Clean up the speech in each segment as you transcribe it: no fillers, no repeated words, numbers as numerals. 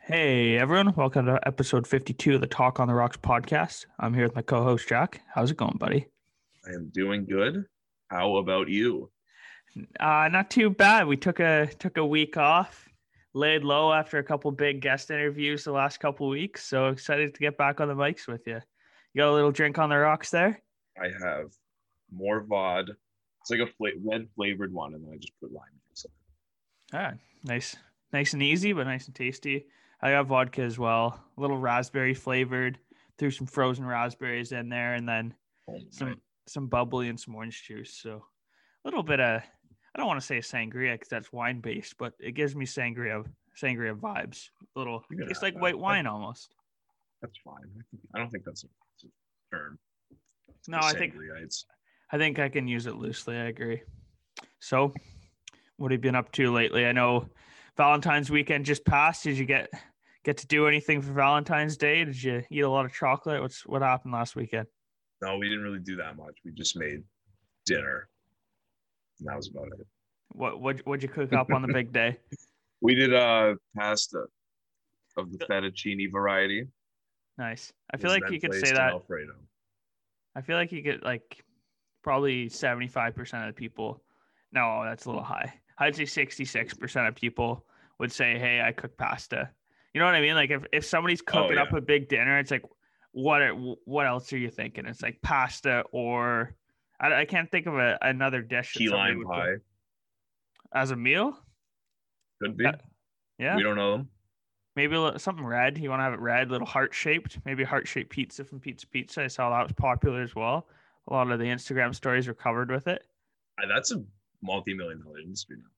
Hey everyone, welcome to episode 52 of the Talk on the Rocks podcast. I'm here with my co-host Jack. How's it going, buddy? I am doing good. How about you? Not too bad. We took a week off, laid low after a couple big guest interviews the last couple weeks. So excited to get back on the mics with you. You got a little drink on the rocks there? I have more VOD. It's like a red flavored one, and then I just put lime juice in it. Nice and easy, but nice and tasty. I got vodka as well, a little raspberry flavored. Threw some frozen raspberries in there, and then some bubbly and some orange juice. So a little bit of, I don't want to say sangria because that's wine based, but it gives me sangria vibes. A little, it's like white wine almost. That's fine. I don't think that's a term. No, I think I can use it loosely. I agree. So, what have you been up to lately? I know Valentine's weekend just passed. Did you get to do anything for Valentine's Day? Did you eat a lot of chocolate? What happened last weekend? No, we didn't really do that much. We just made dinner. And that was about it. What'd you cook up on the big day? We did pasta of the fettuccine variety. Nice. I feel like you could say that. Alfredo. I feel like you get like probably 75% of the people. No, that's a little high. I'd say 66% of people would say, "Hey, I cook pasta." You know what I mean? Like if somebody's cooking up a big dinner, it's like, what else are you thinking? It's like pasta, or I can't think of another dish. Key lime pie as a meal. Could be. Yeah. We don't know them. Maybe something red. You want to have it red, little heart-shaped. Maybe heart-shaped pizza from Pizza. I saw that was popular as well. A lot of the Instagram stories were covered with it. That's a multi-million-dollar industry now.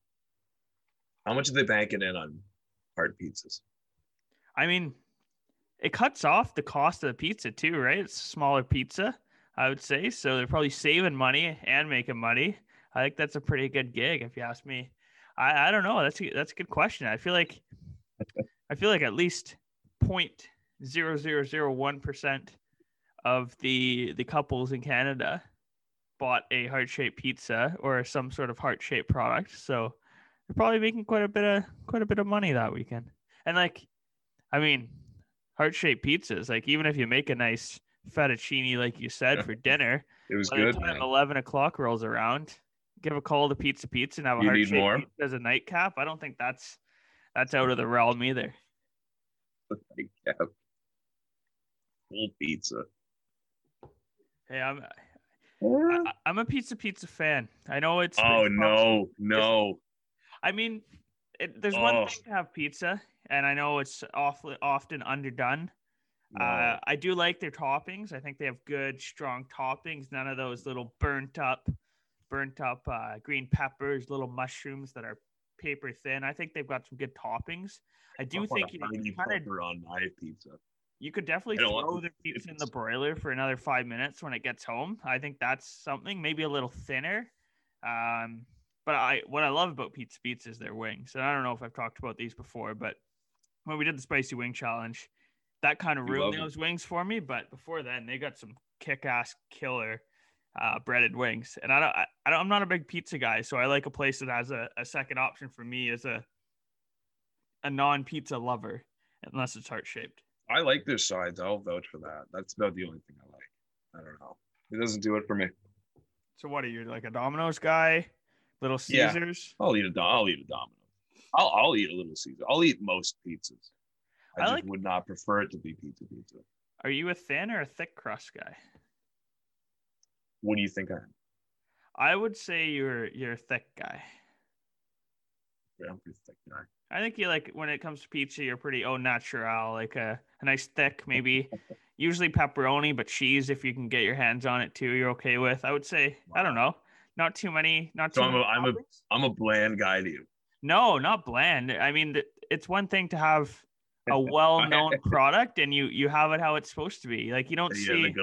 How much are they banking in on heart pizzas? I mean, it cuts off the cost of the pizza too, right? It's a smaller pizza, I would say. So they're probably saving money and making money. I think that's a pretty good gig, if you ask me. I don't know. That's a good question. I feel like at least 0.0001% of the couples in Canada bought a heart-shaped pizza or some sort of heart-shaped product. So they're probably making quite a bit of money that weekend. And heart-shaped pizzas, like even if you make a nice fettuccine, like you said, for dinner, it was by good. The time 11 o'clock rolls around, give a call to Pizza and have a heart-shaped pizza as a nightcap. I don't think that's out of the realm either. Full pizza. Hey, I'm a pizza fan. I know it's. Oh, no. I mean, there's one thing to have pizza, and I know it's often underdone. No. I do like their toppings. I think they have good, strong toppings. None of those little burnt up green peppers, little mushrooms that are paper thin. I think they've got some good toppings. I do think you pepper on my pizza. You could definitely throw the pizza in the broiler for another 5 minutes when it gets home. I think that's something, maybe a little thinner. But what I love about Pizza is their wings. And I don't know if I've talked about these before, but when we did the spicy wing challenge, that kind of ruined those wings for me. But before then, they got some kick-ass killer breaded wings. And I'm not a big pizza guy, so I like a place that has a second option for me as a non-pizza lover, unless it's heart-shaped. I like their sides. I'll vouch for that. That's about the only thing I like. I don't know. It doesn't do it for me. So what are you, like a Domino's guy? Little Caesars? Yeah, I'll eat a Domino's. I'll eat a Little Caesar. I'll eat most pizzas. I would not prefer it to be pizza. Are you a thin or a thick crust guy? What do you think I am? I would say you're a thick guy. Yeah, I'm a pretty thick guy. I think you like, when it comes to pizza, you're pretty au naturel, like a nice thick, maybe usually pepperoni, but cheese, if you can get your hands on it too, you're okay with. I would say, wow. I don't know, not too many. I'm a bland guy to you. No, not bland. I mean, it's one thing to have a well-known product and you have it how it's supposed to be. Like you don't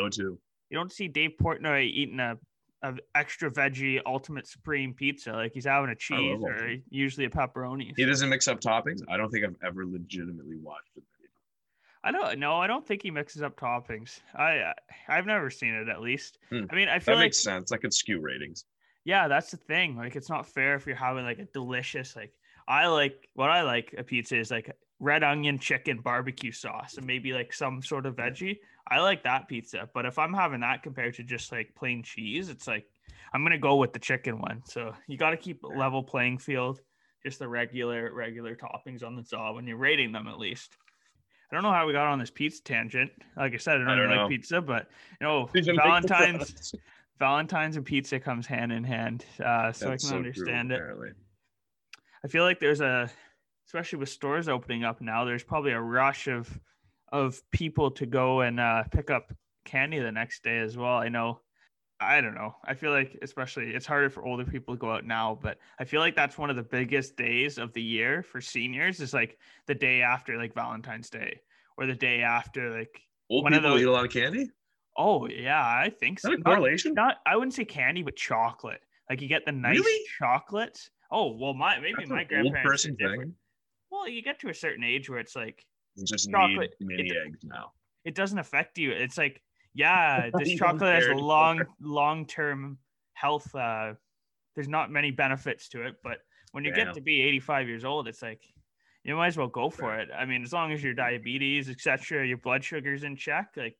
see Dave Portnoy eating a extra veggie ultimate supreme pizza. Like he's having a cheese or usually a pepperoni. He doesn't mix up toppings. I don't think I've ever legitimately watched it. I don't think he mixes up toppings. I've never seen it, at least. I mean, I feel that makes sense. That could skew ratings. Yeah, that's the thing. Like it's not fair if you're having like a delicious, like what I like a pizza is like red onion chicken barbecue sauce and maybe like some sort of veggie. I like that pizza. But if I'm having that compared to just like plain cheese, it's like I'm gonna go with the chicken one. So you got to keep a level playing field, just the regular toppings on the top when you're rating them at least. I don't know how we got on this pizza tangent. Like I said, I don't really like pizza, but Valentine's and pizza comes hand in hand. So that's I can understand it. Apparently. I feel like there's especially with stores opening up now, there's probably a rush of people to go and pick up candy the next day as well. I don't know. I feel like especially it's harder for older people to go out now, but I feel like that's one of the biggest days of the year for seniors is like the day after like Valentine's Day or the day after like old people eat a lot of candy. Oh yeah, I think so. Is that a correlation? Not I wouldn't say candy, but chocolate. Like you get the nice chocolate. Oh well, my grandparents. Old person thing. Well, you get to a certain age where it's like you just chocolate, need mini eggs now. It doesn't affect you. It's like, yeah, this chocolate has a long-term health. There's not many benefits to it, but when you get to be 85 years old, it's like you might as well go for it. I mean, as long as your diabetes, etc., your blood sugar's in check, like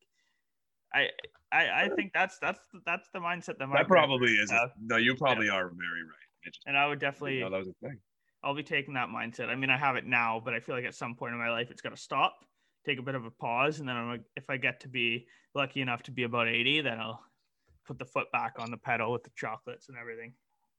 I think that's the mindset that probably is. No, you probably are very right. And I would definitely. That was a thing. I'll be taking that mindset. I mean, I have it now, but I feel like at some point in my life, it's got to stop, take a bit of a pause. And then if I get to be lucky enough to be about 80, then I'll put the foot back on the pedal with the chocolates and everything.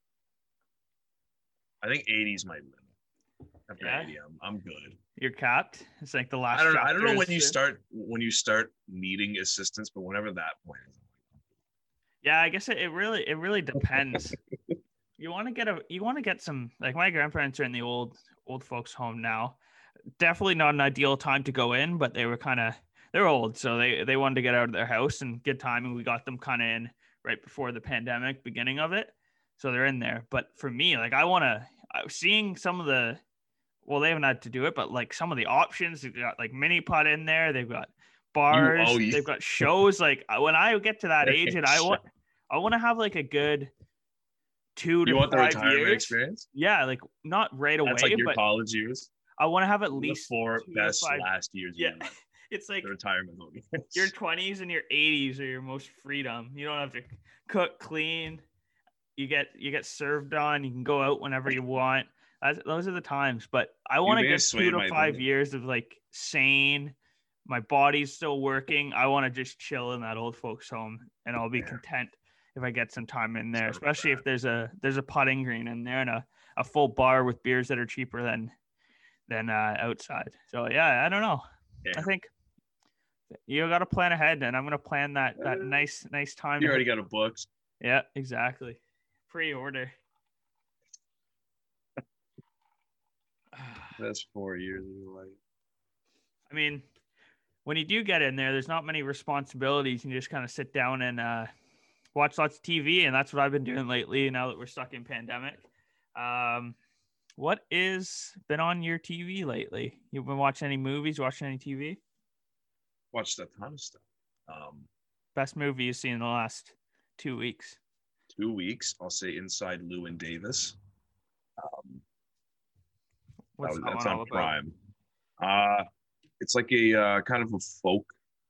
I think 80 is my limit. After 80, I'm good. You're capped? It's like the last I don't know when you start needing assistance, but whenever that point is. Yeah, I guess it really depends. You want to get some, like my grandparents are in the old folks home now. Definitely not an ideal time to go in, but they're old. So they wanted to get out of their house and good timing. We got them kind of in right before the pandemic beginning of it. So they're in there. But for me, like seeing some of they haven't had to do it, but like some of the options, they've got like mini pot in there. They've got bars, they've got shows. Like when I get to that age and I want to have like a good 2 to 5 years experience? Yeah, like not right away. That's like your college years. I want to have at least the 4 best last years. Yeah, it's like the retirement home. Your 20s and your 80s are your most freedom. You don't have to cook, clean. You get served on. You can go out whenever you want. Those are the times. But I want to get 2 to 5 years of like sane. My body's still working. I want to just chill in that old folks home, and I'll be content if I get some time in there, especially if there's a putting green in there and a full bar with beers that are cheaper than outside. So yeah, I don't know. Yeah. I think you got to plan ahead, and I'm going to plan that nice time. You already got a book. Yeah, exactly. Pre-order. That's 4 years of your life. I mean, when you do get in there, there's not many responsibilities. You just kind of sit down and watch lots of TV, and that's what I've been doing lately now that we're stuck in pandemic. What is been on your TV lately? You've been watching any movies, watching any TV? Watched a ton of stuff. Best movie you've seen in the last 2 weeks? 2 weeks, I'll say Inside Llewyn Davis. That's on Prime. It's like a kind of a folk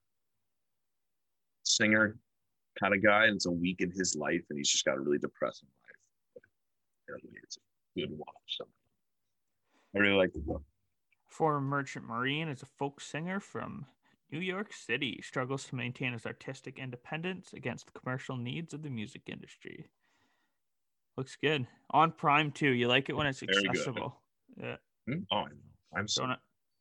singer kind of guy, and it's a week in his life, and he's just got a really depressing life. But it's a good watch. So I really like the book. Former merchant marine is a folk singer from New York City. Struggles to maintain his artistic independence against the commercial needs of the music industry. Looks good. On Prime too. You like it when it's accessible. Yeah. Oh, I know. I'm sorry.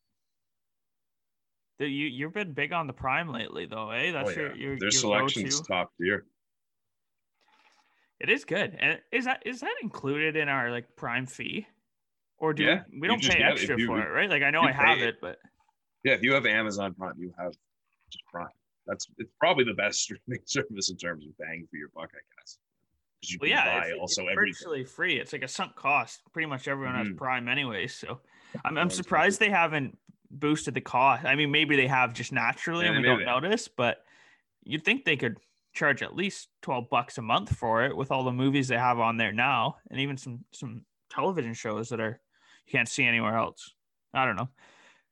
You've been big on the Prime lately, though, eh? That's your their selection's top tier. It is good. And is that included in our like Prime fee, or we don't pay extra for it, right? Like I know I have it, but if you have Amazon Prime, you have just Prime. It's probably the best streaming service in terms of bang for your buck, I guess. You can buy it's virtually free. It's like a sunk cost. Pretty much everyone has Prime anyway. So I'm surprised they haven't boosted the cost. I mean, maybe they have just naturally and we don't notice, but you'd think they could charge at least $12 a month for it with all the movies they have on there now, and even some television shows that you can't see anywhere else. I don't know.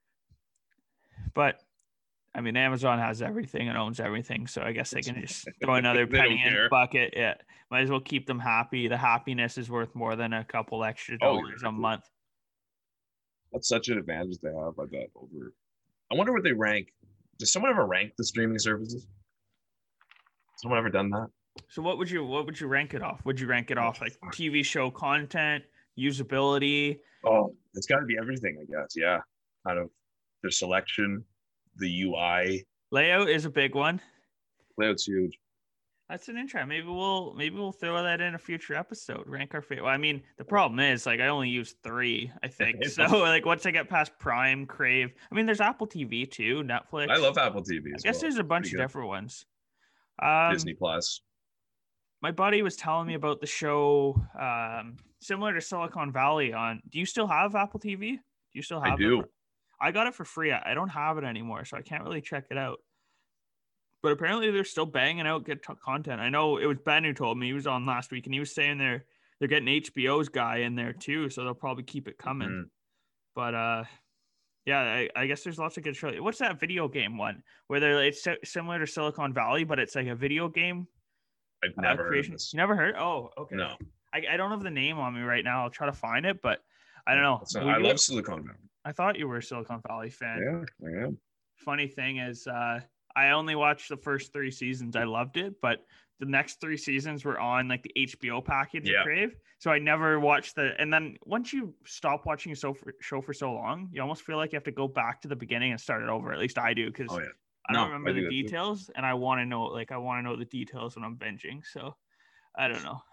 But I mean, Amazon has everything and owns everything, so I guess they can just throw another They don't penny in the care. bucket. Yeah, might as well keep them happy. The happiness is worth more than a couple extra Oh, dollars a exactly. month. That's such an advantage they have. I bet over. I wonder what they rank. Does someone ever rank the streaming services? Someone ever done that? So what would you rank it off? Would you rank it off like TV show content, usability? Oh, it's got to be everything, I guess. Yeah, kind of the selection, the UI. Layout is a big one. Layout's huge. That's an intro. Maybe we'll throw that in a future episode. Rank our favorite. Well, I mean, the problem is like I only use 3, I think. So like once I get past Prime, Crave, I mean, there's Apple TV too, Netflix. I love Apple TV. I guess there's a bunch of different ones. Disney Plus. My buddy was telling me about the show similar to Silicon Valley on. Do you still have Apple TV? Do you still have I do. it? I got it for free. I don't have it anymore, so I can't really check it out. But apparently they're still banging out good content. I know it was Ben who told me. He was on last week, and he was saying they're getting HBO's guy in there too, so they'll probably keep it coming. Mm-hmm. But yeah, I guess there's lots of good shows. What's that video game one where it's similar to Silicon Valley, but it's like a video game? I've never heard of this. You never heard? Oh, okay. No. I don't have the name on me right now. I'll try to find it, but I don't know. I love Silicon Valley. I thought you were a Silicon Valley fan. Yeah, I am. Funny thing is, I only watched the first 3 seasons. I loved it, but the next 3 seasons were on like the HBO package of Crave. So I never watched and then once you stop watching a show for so long, you almost feel like you have to go back to the beginning and start it over. At least I do, because I don't remember the details, and I want to know the details when I'm binging. So I don't know.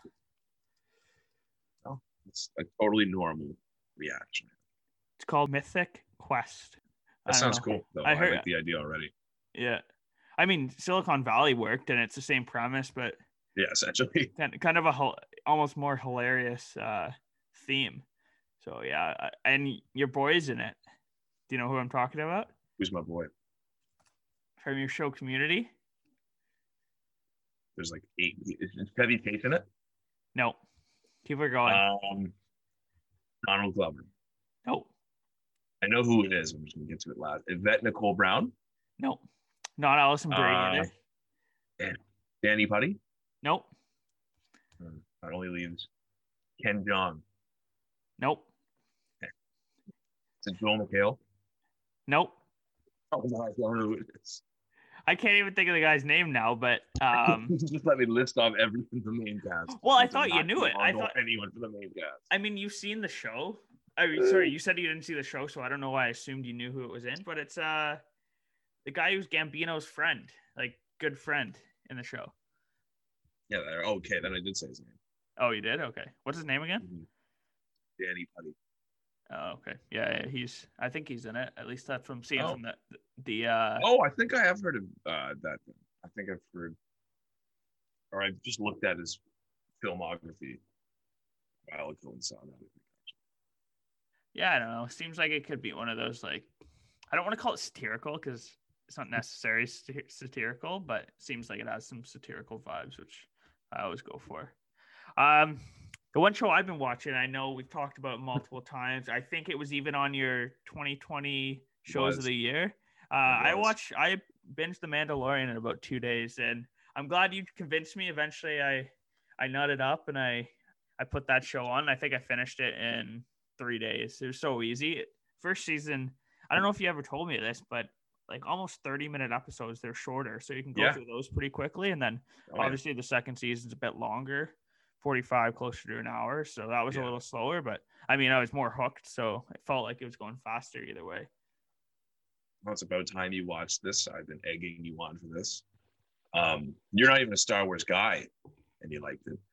Oh, it's a totally normal reaction. It's called Mythic Quest. That sounds cool, though. I like the idea already. Yeah. I mean, Silicon Valley worked, and it's the same premise, but yeah, essentially kind of a almost more hilarious theme. So yeah, and your boy's in it. Do you know who I'm talking about? Who's my boy? From your show Community? There's like 8. Is Chevy Chase in it? No. Keep it going. Donald Glover. No. I know who it is. I'm just gonna get to it last. Yvette Nicole Brown. No. Not Allison Brie either. Danny Putty. Nope. That only leaves Ken Jeong. Nope. Okay. Is it Joel McHale? Nope. Oh no, I don't know who it is. I can't even think of the guy's name now, but just let me list off everything from the main cast. Well, I thought you knew it. I thought anyone from the main cast. I mean, you've seen the show. I mean, sorry, you said you didn't see the show, so I don't know why I assumed you knew who it was in. But it's the guy who's Gambino's friend, like good friend in the show. Yeah. Okay, then I did say his name. Oh, you did? Okay. What's his name again? Mm-hmm. Danny Putty. Oh, okay. Yeah, I think he's in it. At least that's what I'm seeing from the. Oh, I think I have heard of that. I think I've heard, or I've just looked at his filmography a while ago and saw that. Yeah, I don't know. Seems like it could be one of those, like, I don't want to call it satirical because it's not necessarily satirical, but it seems like it has some satirical vibes, which I always go for. The one show I've been watching, I know we've talked about multiple times. I think it was even on your 2020 shows of the year. I binged The Mandalorian in about 2 days, and I'm glad you convinced me. Eventually, I nutted up and I put that show on. I think I finished it in 3 days. It was so easy. First season, I don't know if you ever told me this, but like almost 30-minute episodes, they're shorter, so you can go through those pretty quickly. And then obviously the second season's a bit longer, 45, closer to an hour. So that was a little slower, but I mean, I was more hooked, so it felt like it was going faster either way. Well, it's about time you watched this. I've been egging you on for this. You're not even a Star Wars guy, and you liked it.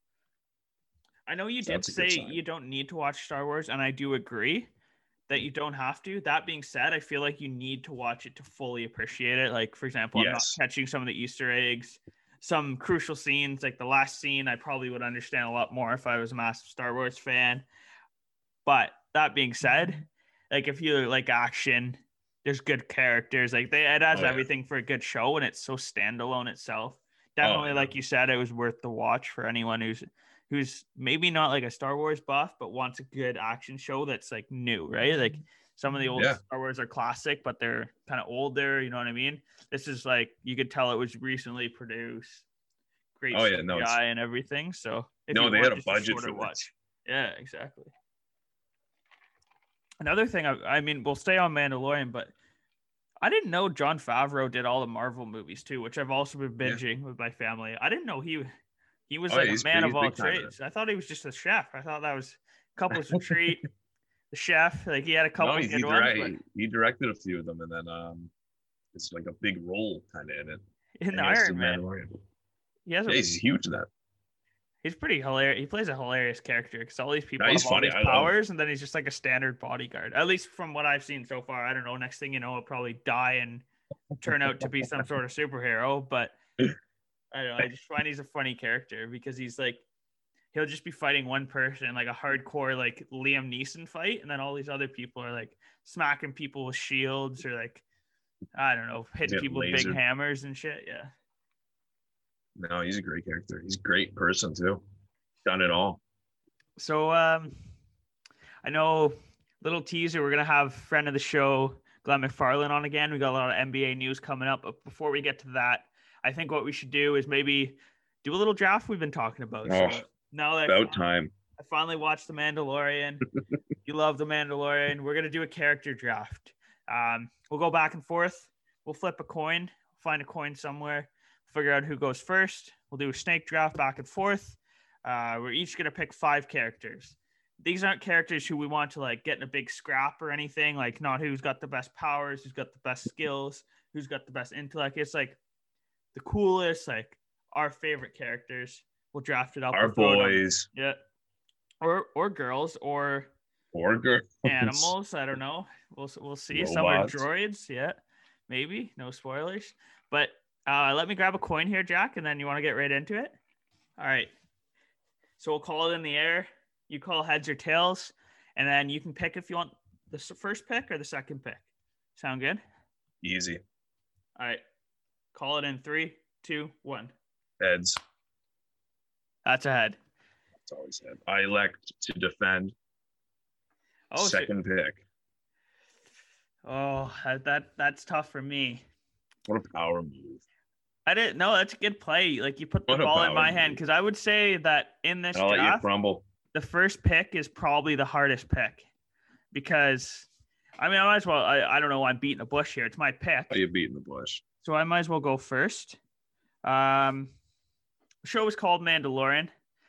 I know you did say you don't need to watch Star Wars, and I do agree that you don't have to. That being said, I feel like you need to watch it to fully appreciate it. Like, for example, I'm not catching some of the Easter eggs, some crucial scenes, like the last scene, I probably would understand a lot more if I was a massive Star Wars fan. But that being said, like if you like action, there's good characters. Like it has everything for a good show, and it's so standalone itself. Definitely, like you said, it was worth the watch for anyone who's maybe not like a Star Wars buff, but wants a good action show that's like new, right? Like Some of the old Yeah. Star Wars are classic, but they're kind of older. You know what I mean? This is like, you could tell it was recently produced. Great Oh yeah, no, CGI and everything. So if no, you they want had a just budget shorter for this. watch. Yeah, exactly. Another thing, I mean, we'll stay on Mandalorian, but I didn't know Jon Favreau did all the Marvel movies too, which I've also been Yeah. binging with my family. I didn't know he was Oh, like yeah, a he's man big- of he's all big time in it. trades. I thought he was just a chef. I thought that was Couples Retreat, the chef. Like he had a No, couple good ones, but he directed a few of them, and then it's like a big role kind of in it. in And the he has Iron the Man, Mandalorian. he has Yeah, he's huge in that. he's pretty hilarious. He plays a hilarious character because all these people No, he's have all funny. these I love him. powers, and then he's just like a standard bodyguard. At least from what I've seen so far. I don't know. Next thing you know, he'll probably die and turn out to be some sort of superhero. But I don't know. I just find he's a funny character because he's like, he'll just be fighting one person, like a hardcore like Liam Neeson fight, and then all these other people are like smacking people with shields or like, I don't know, hitting Yeah, people with big lasered. hammers and shit. Yeah. No, he's a great character. He's a great person too. Done it all. So I know, little teaser, we're gonna have friend of the show Glenn McFarlane on again. We got a lot of NBA news coming up, but before we get to that, I think what we should do is maybe do a little draft we've been talking about. Oh, So now that about time. I finally watched The Mandalorian. You love The Mandalorian. We're gonna do a character draft. We'll go back and forth. We'll flip a coin, find a coin somewhere, figure out who goes first. We'll do a snake draft back and forth. We're each gonna pick 5 characters. These aren't characters who we want to like get in a big scrap or anything. Like, not who's got the best powers, who's got the best skills, who's got the best intellect. It's like the coolest, like our favorite characters. We'll draft it up. Our We'll throw it on- boys yeah, or girls or or girls. animals. I don't know. We'll see. Some are Robots. droids. Yeah, maybe. No spoilers. But let me grab a coin here, Jack, and then you want to get right into it. All right. So we'll call it in the air. You call heads or tails, and then you can pick if you want the first pick or the second pick. Sound good? Easy. All right. Call it in 3, 2, 1. Heads. That's a head. That's always head. I elect to defend. Oh, Second pick. Oh, that's tough for me. What a power move. I didn't know. That's a good play. Like, you put the What a ball in power my hand, move. because I would say that in this I'll let you draft, crumble. the first pick is probably the hardest pick, because I mean, I might as well. I don't know why I'm beating a bush here. It's my pick, Oh, you beating the bush. so I might as well go first. The show is called Mandalorian.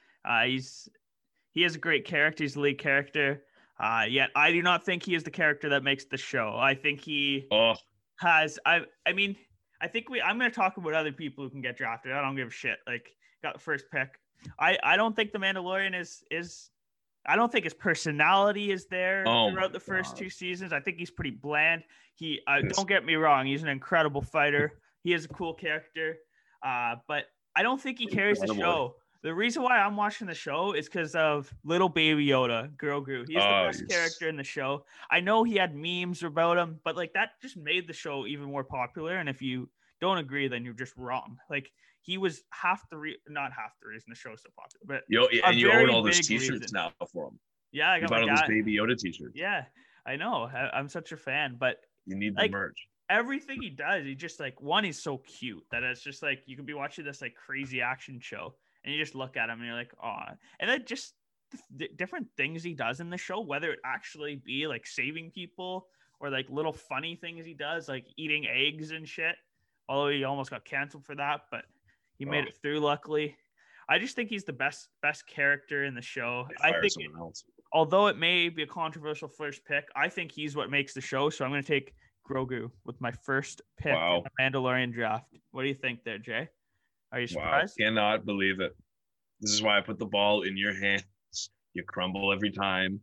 He has a great character. He's the lead character. Yet I do not think he is the character that makes the show. I think he Oh, has. I mean, I think I'm going to talk about other people who can get drafted. I don't give a shit. Like, got the first pick. I don't think the Mandalorian is. I don't think his personality is there Oh throughout my the first God. 2 seasons. I think he's pretty bland. Yes. Don't get me wrong. He's an incredible fighter. He is a cool character. But I don't think he carries the Incredible. show. The reason why I'm watching the show is because of little baby Yoda, Grogu. He's the best character in the show. I know he had memes about him, but like that just made the show even more popular. And if you don't agree, then you're just wrong. Like, he was not half the reason the show's so popular, but Yo, and you very own all those big T-shirts reason. now for him. yeah, I You got bought my all those dad. Baby Yoda T-shirts. Yeah, I know. I'm such a fan, but You need the Like, merch. everything he does, he just like, one, he's so cute that it's just like you could be watching this like crazy action show and you just look at him and you're like, oh, and then just different things he does in the show, whether it actually be like saving people or like little funny things he does, like eating eggs and shit. Although he almost got canceled for that, but he made it through, luckily. I just think he's the best character in the show. They I fire think, someone else. although it may be a controversial first pick, I think he's what makes the show. So I'm going to take Grogu with my first pick Wow. in the Mandalorian draft. What do you think there, Jay? Are you Wow, surprised? cannot believe it. This is why I put the ball in your hands. You crumble every time.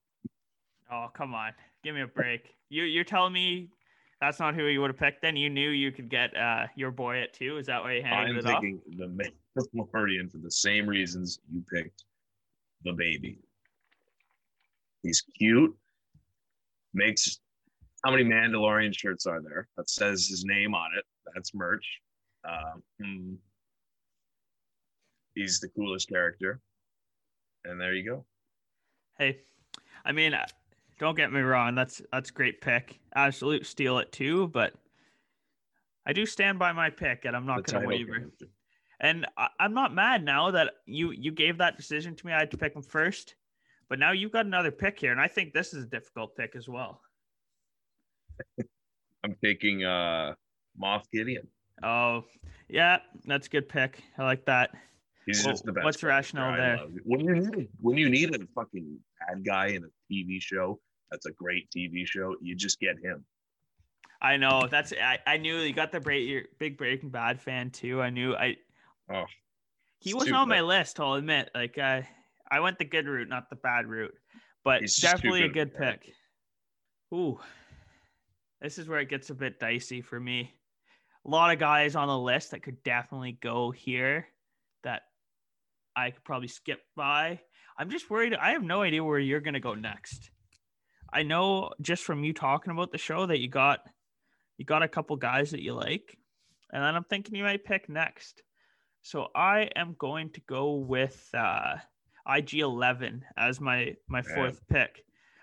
Oh, come on. Give me a break. You're telling me that's not who you would have picked then? You knew you could get your boy at 2. Is that why you handed I'm it off? taking the Mandalorian for the same reasons you picked the baby. He's cute. Makes how many Mandalorian shirts are there that says his name on it? That's merch. He's the coolest character, and there you go. Hey, I mean, Don't get me wrong. That's a great pick. Absolute steal it too, but I do stand by my pick, and I'm The not going to title waver. character. And I'm not mad now that you gave that decision to me. I had to pick him first, but now you've got another pick here, and I think this is a difficult pick as well. I'm taking Moff Gideon. Oh, yeah, that's a good pick. I like that. He's just the best. What's rationale there? When you need a fucking bad guy in a TV show, that's a great TV show. You just get him. I know. I knew you got the big Breaking Bad fan too. He wasn't on my list, I'll admit. Like I went the good route, not the bad route. But definitely a good pick. Ooh. This is where it gets a bit dicey for me. A lot of guys on the list that could definitely go here that I could probably skip by. I'm just worried. I have no idea where you're going to go next. I know just from you talking about the show that you got a couple guys that you like. And then I'm thinking you might pick next. So I am going to go with IG-11 as my fourth pick.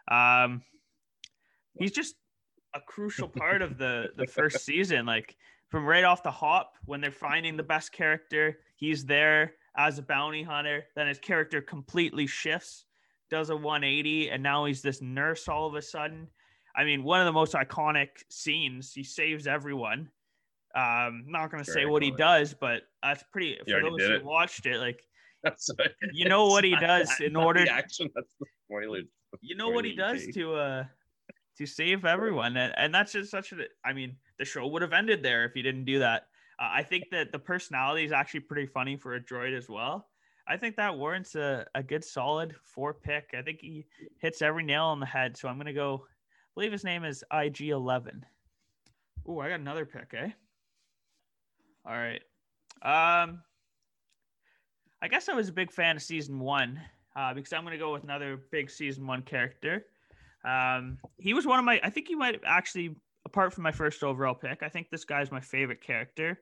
He's just a crucial part of the first season. Like from right off the hop, when they're finding the best character, he's there as a bounty hunter. Then his character completely shifts, does a 180, and now he's this nurse all of a sudden. I mean, one of the most iconic scenes. He saves everyone. Not going to say what he does, but that's pretty. For those who watched it, like you know what he does in order. The action. That's the spoiler. You know what he does to save everyone, and that's just such a. I mean, the show would have ended there if he didn't do that. I think that the personality is actually pretty funny for a droid as well. I think that warrants a good solid 4 pick. I think he hits every nail on the head. So I'm going to go, I believe his name is IG-11. Oh, I got another pick, eh? All right. I guess I was a big fan of season 1 because I'm going to go with another big season 1 character. He was one of I think he might actually, apart from my first overall pick, I think this guy's my favorite character.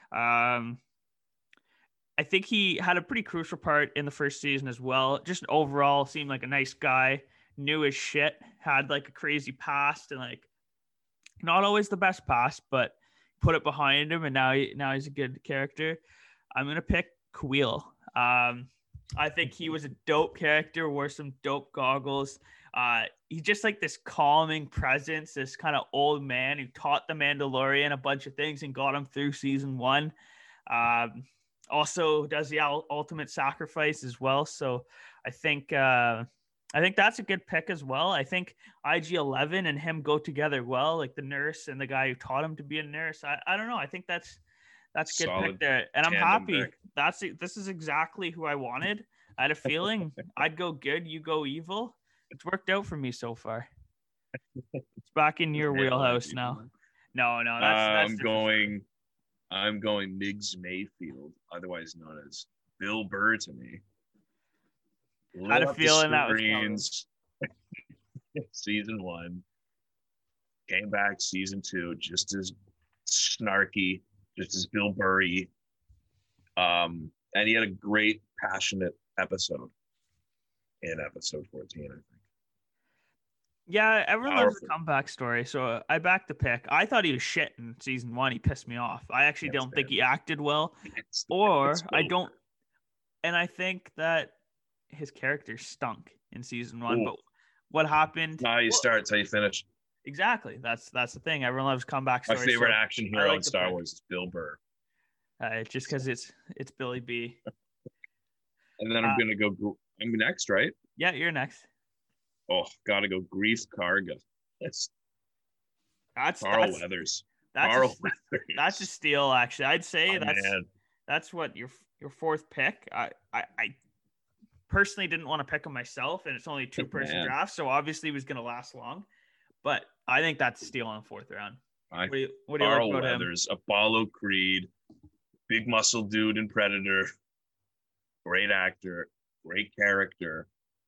I think he had a pretty crucial part in the first season as well. Just overall seemed like a nice guy, knew his shit, had like a crazy past and like not always the best past, but put it behind him. And now he's a good character. I'm going to pick Kuiil. I think he was a dope character, wore some dope goggles. He's just like this calming presence, this kind of old man who taught the Mandalorian a bunch of things and got him through season 1. Also does the ultimate sacrifice as well. So I think that's a good pick as well. I think IG-11 and him go together well, like the nurse and the guy who taught him to be a nurse. I don't know. I think that's a good pick there. And I'm happy. This is exactly who I wanted. I had a feeling I'd go good, you go evil. It's worked out for me so far. It's back in your wheelhouse now. No, that's I'm going Miggs Mayfield, otherwise known as Bill Burr to me. Had a feeling that was coming. Season 1. Came back season 2, just as snarky, just as Bill Burry. And he had a great, passionate episode in episode 14, I think. Yeah, everyone loves the comeback story, so I backed the pick. I thought he was shit in season 1. He pissed me off. I actually don't think he acted well, and I think that his character stunk in season 1. Ooh. But what happened? How you start, it's how you finish. Exactly. That's the thing. Everyone loves comeback stories. My favorite action hero in Star Wars is Bill Burr. Just because it's Billy B. And then I'm next, right? Yeah, you're next. Oh, gotta go Greef Karga. That's Carl Weathers. That's a steal, actually. I'd say that's what your 4th pick. I personally didn't want to pick him myself, and it's only a 2-person draft, so obviously he was going to last long. But I think that's a steal in the 4th round. What do you Carl like about Weathers, Apollo Creed, big muscle dude in Predator, great actor, great character.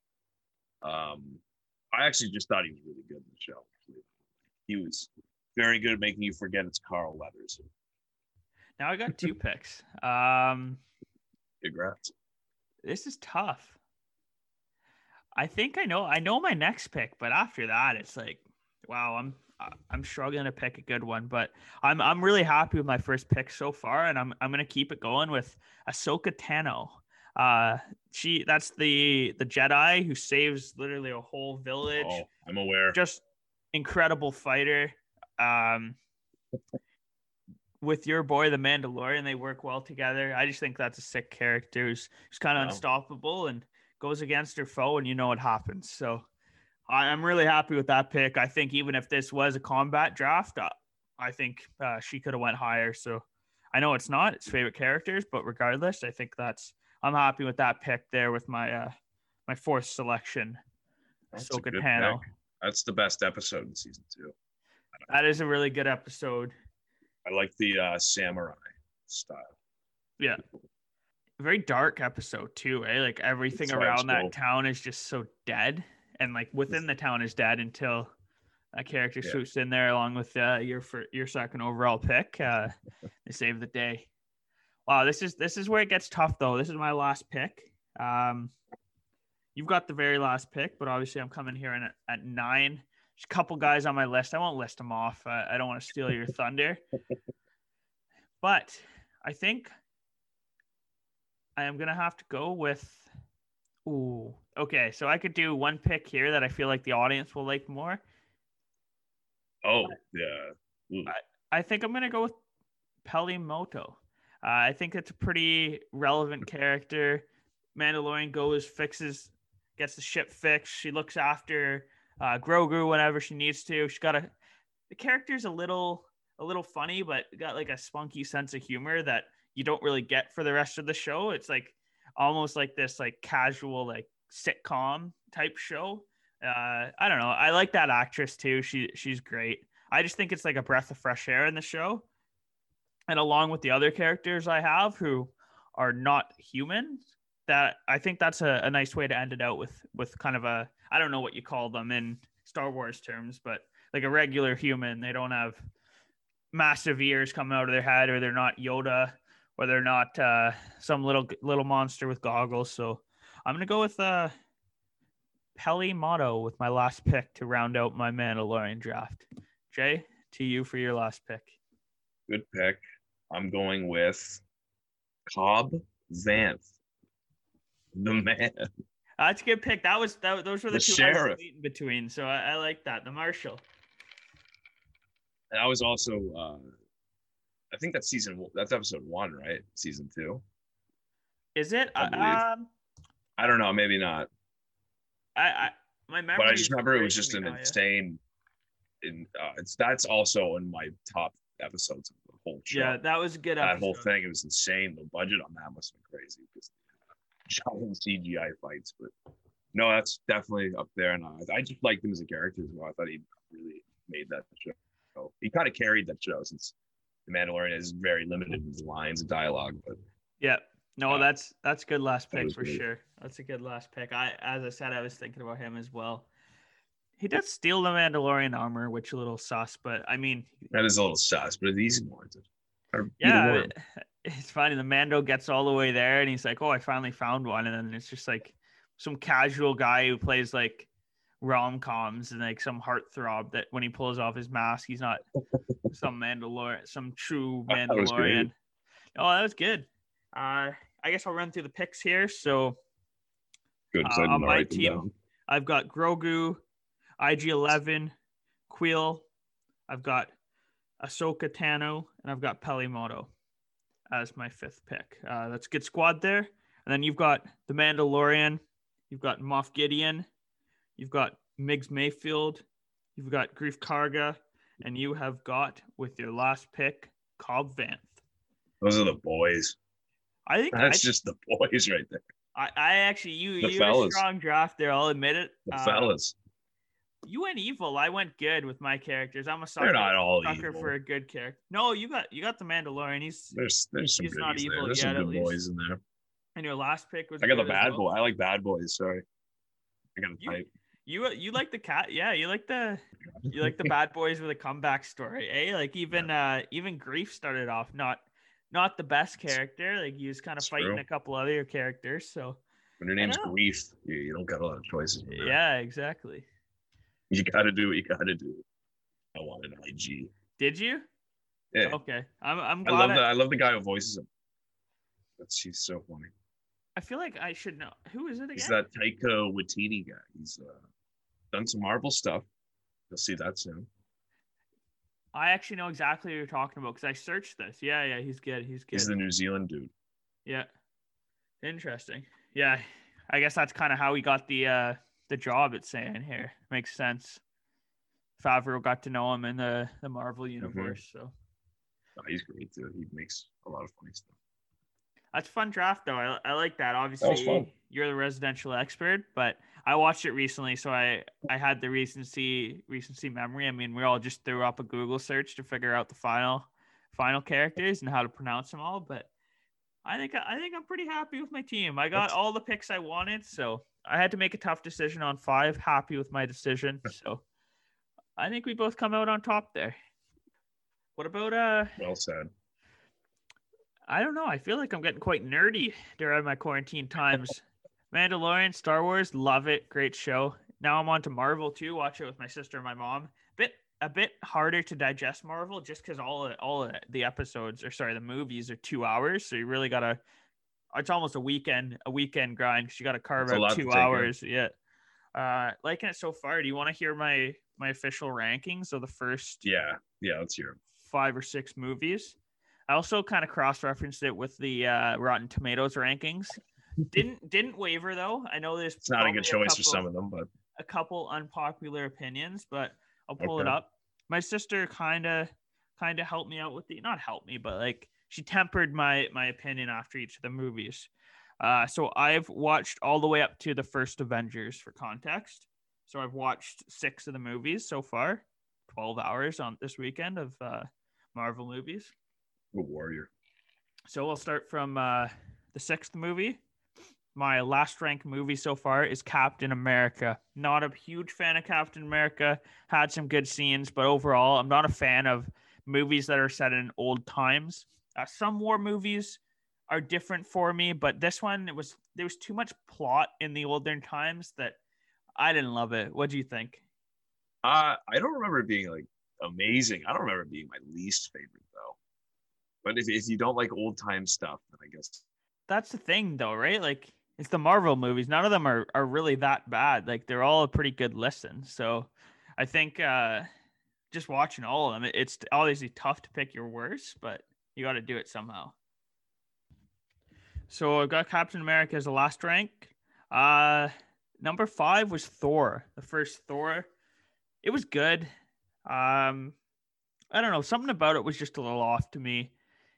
I actually just thought he was really good in the show. He was very good at making you forget it's Carl Weathers. Now I got 2 picks. Congrats. This is tough. I think I know my next pick, but after that, it's like, wow, I'm struggling to pick a good one. But I'm really happy with my first pick so far, and I'm gonna keep it going with Ahsoka Tano. That's the Jedi who saves literally a whole village. Oh, I'm aware. Just incredible fighter. Um, with your boy the Mandalorian, they work well together. I just think that's a sick character who's kind of unstoppable and goes against her foe, and you know what happens. So I'm really happy with that pick. I think even if this was a combat draft, I think she could have went higher. So I know it's not its favorite characters, but regardless, I think I'm happy with that pick there with my my fourth selection, Ahsoka Tano. That's the best episode in season 2. That is a really good episode. I like the samurai style. Yeah. Very dark episode too, eh? Like everything around that town is just so dead. And like within the town is dead until a character swoops in there along with your second overall pick. They save the day. Wow, this is where it gets tough though. This is my last pick. You've got the very last pick, but obviously I'm coming here in at 9. There's a couple guys on my list. I won't list them off. I don't want to steal your thunder. But I think I am going to have to go with... Ooh, okay. So I could do one pick here that I feel like the audience will like more. Oh, yeah. I think I'm going to go with Peli Motto. I think it's a pretty relevant character. Mandalorian gets the ship fixed. She looks after Grogu whenever she needs to. The character's a little funny, but got like a spunky sense of humor that you don't really get for the rest of the show. It's like almost like this like casual like sitcom type show. I don't know. I like that actress too. She's great. I just think it's like a breath of fresh air in the show. And along with the other characters I have who are not human, that I think that's a nice way to end it out with kind of a, I don't know what you call them in Star Wars terms, but like a regular human. They don't have massive ears coming out of their head, or they're not Yoda, or they're not some little monster with goggles. So I'm going to go with Peli Motto with my last pick to round out my Mandalorian draft. Jay, to you for your last pick. Good pick. I'm going with Cobb Vanth, the man. That's a good pick. Those were the two sheriff. I was in between. So I like that. The Marshal. And I was also, I think that's episode 1, right? Season 2. Is it? I don't know. Maybe not. My memory. But I just remember it was just an insane. That's also in my top episodes of the whole show. Yeah, that was a good episode. That whole thing, it was insane. The budget on that must have been crazy because giant CGI fights. But no, that's definitely up there. And I just liked him as a character as well. I thought he really made that show. So he kind of carried that show since the Mandalorian is very limited in his lines and dialogue. But yeah, no, that's good last pick for sure. That's a good last pick. As I said, I was thinking about him as well. He does steal the Mandalorian armor, which is a little sus, but I mean, that is a little sus, but it's easy warranted. Yeah, it's funny. The Mando gets all the way there, and he's like, "Oh, I finally found one," and then it's just like some casual guy who plays like rom-coms and like some heartthrob that when he pulls off his mask, he's not some true Mandalorian. Oh, that was good. I guess I'll run through the picks here. So, good. On my team, I've got Grogu, IG-11, Queel. I've got Ahsoka Tano, and I've got Peli Motto as my 5th pick. That's a good squad there. And then you've got the Mandalorian, you've got Moff Gideon, you've got Migs Mayfield, you've got Greef Karga, and you have got, with your last pick, Cobb Vanth. Those are the boys. I think that's just the boys right there. I actually, you're a strong draft there. I'll admit it. The fellas. You went evil. I went good with my characters. I'm a sucker. They're not all sucker evil. For a good character. No, you got the Mandalorian. There's some he's not evil there. There's yet. some good boys in there. And your last pick was. I got the bad boy. I like bad boys. Sorry. I got a type. You like the cat? Yeah, you like the bad boys with a comeback story. Like even Greef started off not the best character. Like he was kind of fighting a couple other characters. So When your I name's know. Grief, you don't got a lot of choices. Yeah, exactly. You got to do what you got to do. I want an IG. Did you? Yeah, Okay. I'm I glad love that. I love the guy who voices him. He's so funny. I feel like I should know. Who is it He's again? that Taika Waititi guy. He's done some Marvel stuff. You'll see that soon. I actually know exactly what you're talking about because I searched this. Yeah, he's good. He's good. He's the New Zealand dude. Yeah. Interesting. Yeah. I guess that's kind of how he got the job, it's saying here. Makes sense. Favreau got to know him in the Marvel universe. So Oh, he's great, dude. He makes a lot of funny stuff. that's a fun draft, though. I like that. That was fun. Obviously, you're the residential expert, but I watched it recently, so I had the recency memory. I mean, we all just threw up a Google search to figure out the final characters and how to pronounce them all. But I think I'm pretty happy with my team. I got all the picks I wanted, so I had to make a tough decision on 5. Happy with my decision, so I think we both come out on top there. What about Well said. I don't know. I feel like I'm getting quite nerdy during my quarantine times. Mandalorian, Star Wars, love it. Great show. Now I'm on to Marvel too. Watch it with my sister and my mom. A bit harder to digest Marvel just because all of the episodes, or sorry, the movies are 2 hours. So you really gotta. It's almost a weekend grind because you got to carve out 2 hours. Yeah. Liking it so far. Do you want to hear my official rankings of the first? Yeah. Let's hear them. 5 or 6 movies. I also kind of cross-referenced it with the Rotten Tomatoes rankings. Didn't waver though. I know there's it's not a good choice for some of them, but a couple unpopular opinions, but I'll pull it up. My sister kind of helped me out with not helped me, but like she tempered my opinion after each of the movies. So I've watched all the way up to the first Avengers for context. So I've watched 6 of the movies so far. 12 hours on this weekend of Marvel movies. A warrior. So we'll start from the 6th movie. My last ranked movie so far is Captain America. Not a huge fan of Captain America. Had some good scenes, but overall, I'm not a fan of movies that are set in old times. Some war movies are different for me, but this one, there was too much plot in the olden times that I didn't love it. What do you think? I don't remember it being like amazing. I don't remember it being my least favorite though. But if you don't like old time stuff, then I guess that's the thing though, right? Like it's the Marvel movies. None of them are really that bad. Like they're all a pretty good listen. So I think just watching all of them, it's obviously tough to pick your worst, but you got to do it somehow. So I've got Captain America as the last rank. Number 5 was Thor, the first Thor. It was good. I don't know. Something about it was just a little off to me.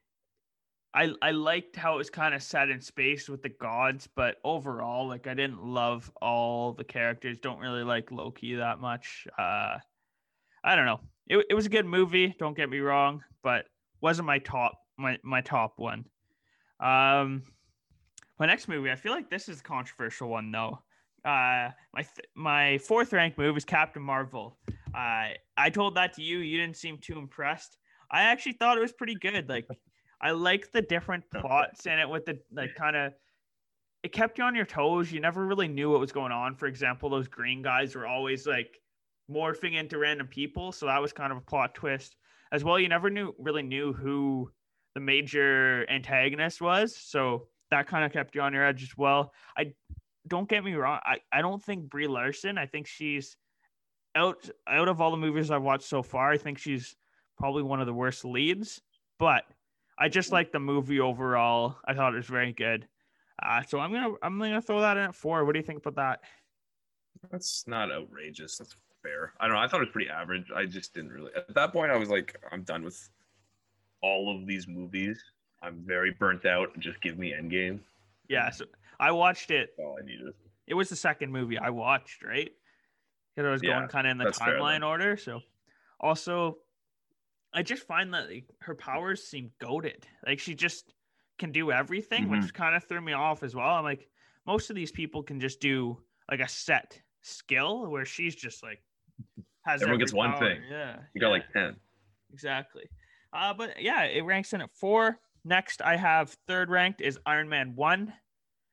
I liked how it was kind of set in space with the gods, but overall, like I didn't love all the characters. Don't really like Loki that much. I don't know. It was a good movie. Don't get me wrong, but wasn't my top one. My next movie, I feel like this is a controversial one though. My 4th ranked movie is Captain Marvel. I told that to you. You didn't seem too impressed. I actually thought it was pretty good. Like I liked the different plots in it with the like kind of. It kept you on your toes. You never really knew what was going on. For example, those green guys were always like morphing into random people, so that was kind of a plot twist as well. You never really knew who the major antagonist was, so that kind of kept you on your edge as well. I don't get me wrong. I don't think Brie Larson. I think she's out of all the movies I've watched so far. I think she's probably one of the worst leads, but I just like the movie overall. I thought it was very good. So I'm gonna throw that in at 4. What do you think about that? That's not outrageous. That's fair. I don't know. I thought it was pretty average. I just didn't really. At that point, I was like, I'm done with all of these movies. I'm very burnt out. Just give me Endgame. Yeah. So I watched it. All I needed. It was the second movie I watched, right? Because I was going kind of in the timeline order. So also, I just find that like, her powers seem goated. Like she just can do everything, which kind of threw me off as well. I'm like, most of these people can just do like a set skill, where she's just like has everyone gets one power. thing. Yeah, you got like 10. Exactly. But yeah, it ranks in at 4. Next, I have 3rd ranked is Iron Man 1.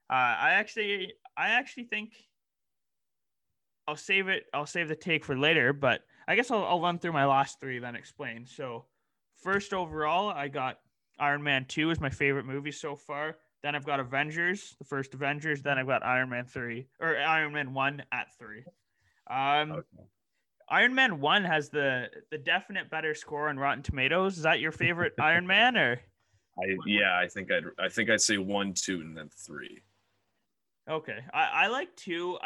I actually think I'll save it. I'll save the take for later, but I guess I'll run through my last three, then explain. So, first overall, I got Iron Man 2 is my favorite movie so far. Then I've got Avengers, the first Avengers. Then I've got Iron Man 3 or Iron Man 1 at 3. Um, Okay. Iron Man 1 has the definite better score on Rotten Tomatoes. Is that your favorite Iron Man or? I think I'd say 1, 2, and then 3. Okay. I like 2.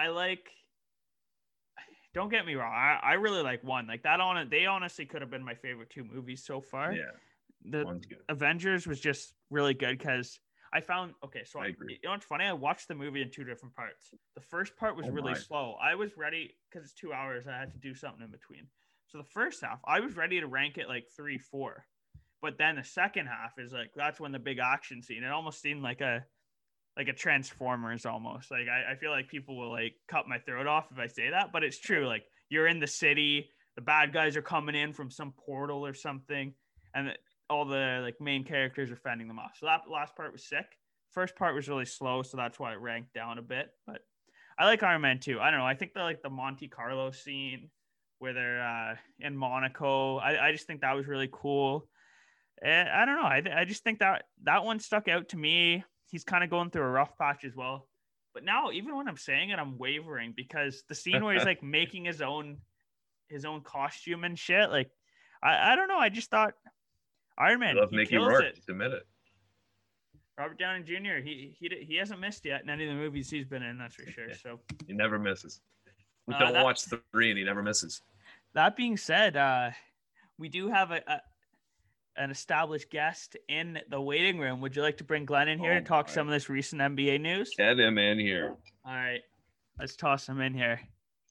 Don't get me wrong. I really like 1. Like they honestly could have been my favorite 2 movies so far. Yeah, The 1's good. Avengers was just really good because I found okay. So I agree. you know what's funny? I watched the movie in 2 different parts. The first part was Oh really my. slow. I was ready because it's 2 hours. I had to do something in between. So the first half, I was ready to rank it like 3, 4. But then the second half is like that's when the big action scene. It almost seemed like a Transformers almost. Like I feel like people will like cut my throat off if I say that, but it's true. Like you're in the city, the bad guys are coming in from some portal or something, and all the like main characters are fending them off. So that last part was sick. First part was really slow, so that's why it ranked down a bit. But I like Iron Man 2. I don't know. I think the Monte Carlo scene where they're in Monaco. I just think that was really cool. I don't know. I just think that one stuck out to me. He's kind of going through a rough patch as well. But now, even when I'm saying it, I'm wavering because the scene where he's like making his own costume and shit. Like, I don't know. I just thought Iron I Man love he Mickey kills Rourke. it. Just admit it. Robert Downey Jr. He hasn't missed yet in any of the movies he's been in. That's for sure. So He never misses. We uh, don't that watch 3, and he never misses. that being said, we do have an established guest in the waiting room. Would you like to bring Glenn in here and talk some of this recent NBA news? Get him in here. All right, let's toss him in here.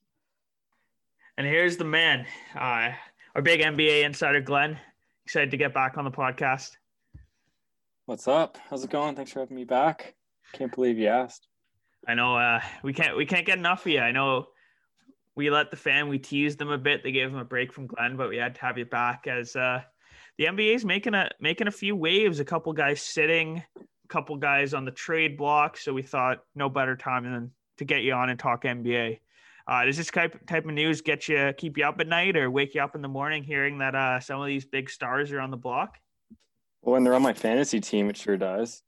And here's the man, our big NBA insider, Glenn. Excited to get back on the podcast. What's up? How's it going? Thanks for having me back. Can't believe you asked. I know we can't get enough of you. I know we we teased them a bit. They gave him a break from Glenn, but we had to have you back as the NBA is making a few waves. A couple guys sitting, a couple guys on the trade block. So we thought no better time than to get you on and talk NBA. Does this type of news keep you up at night or wake you up in the morning hearing that some of these big stars are on the block? Well, when they're on my fantasy team, it sure does.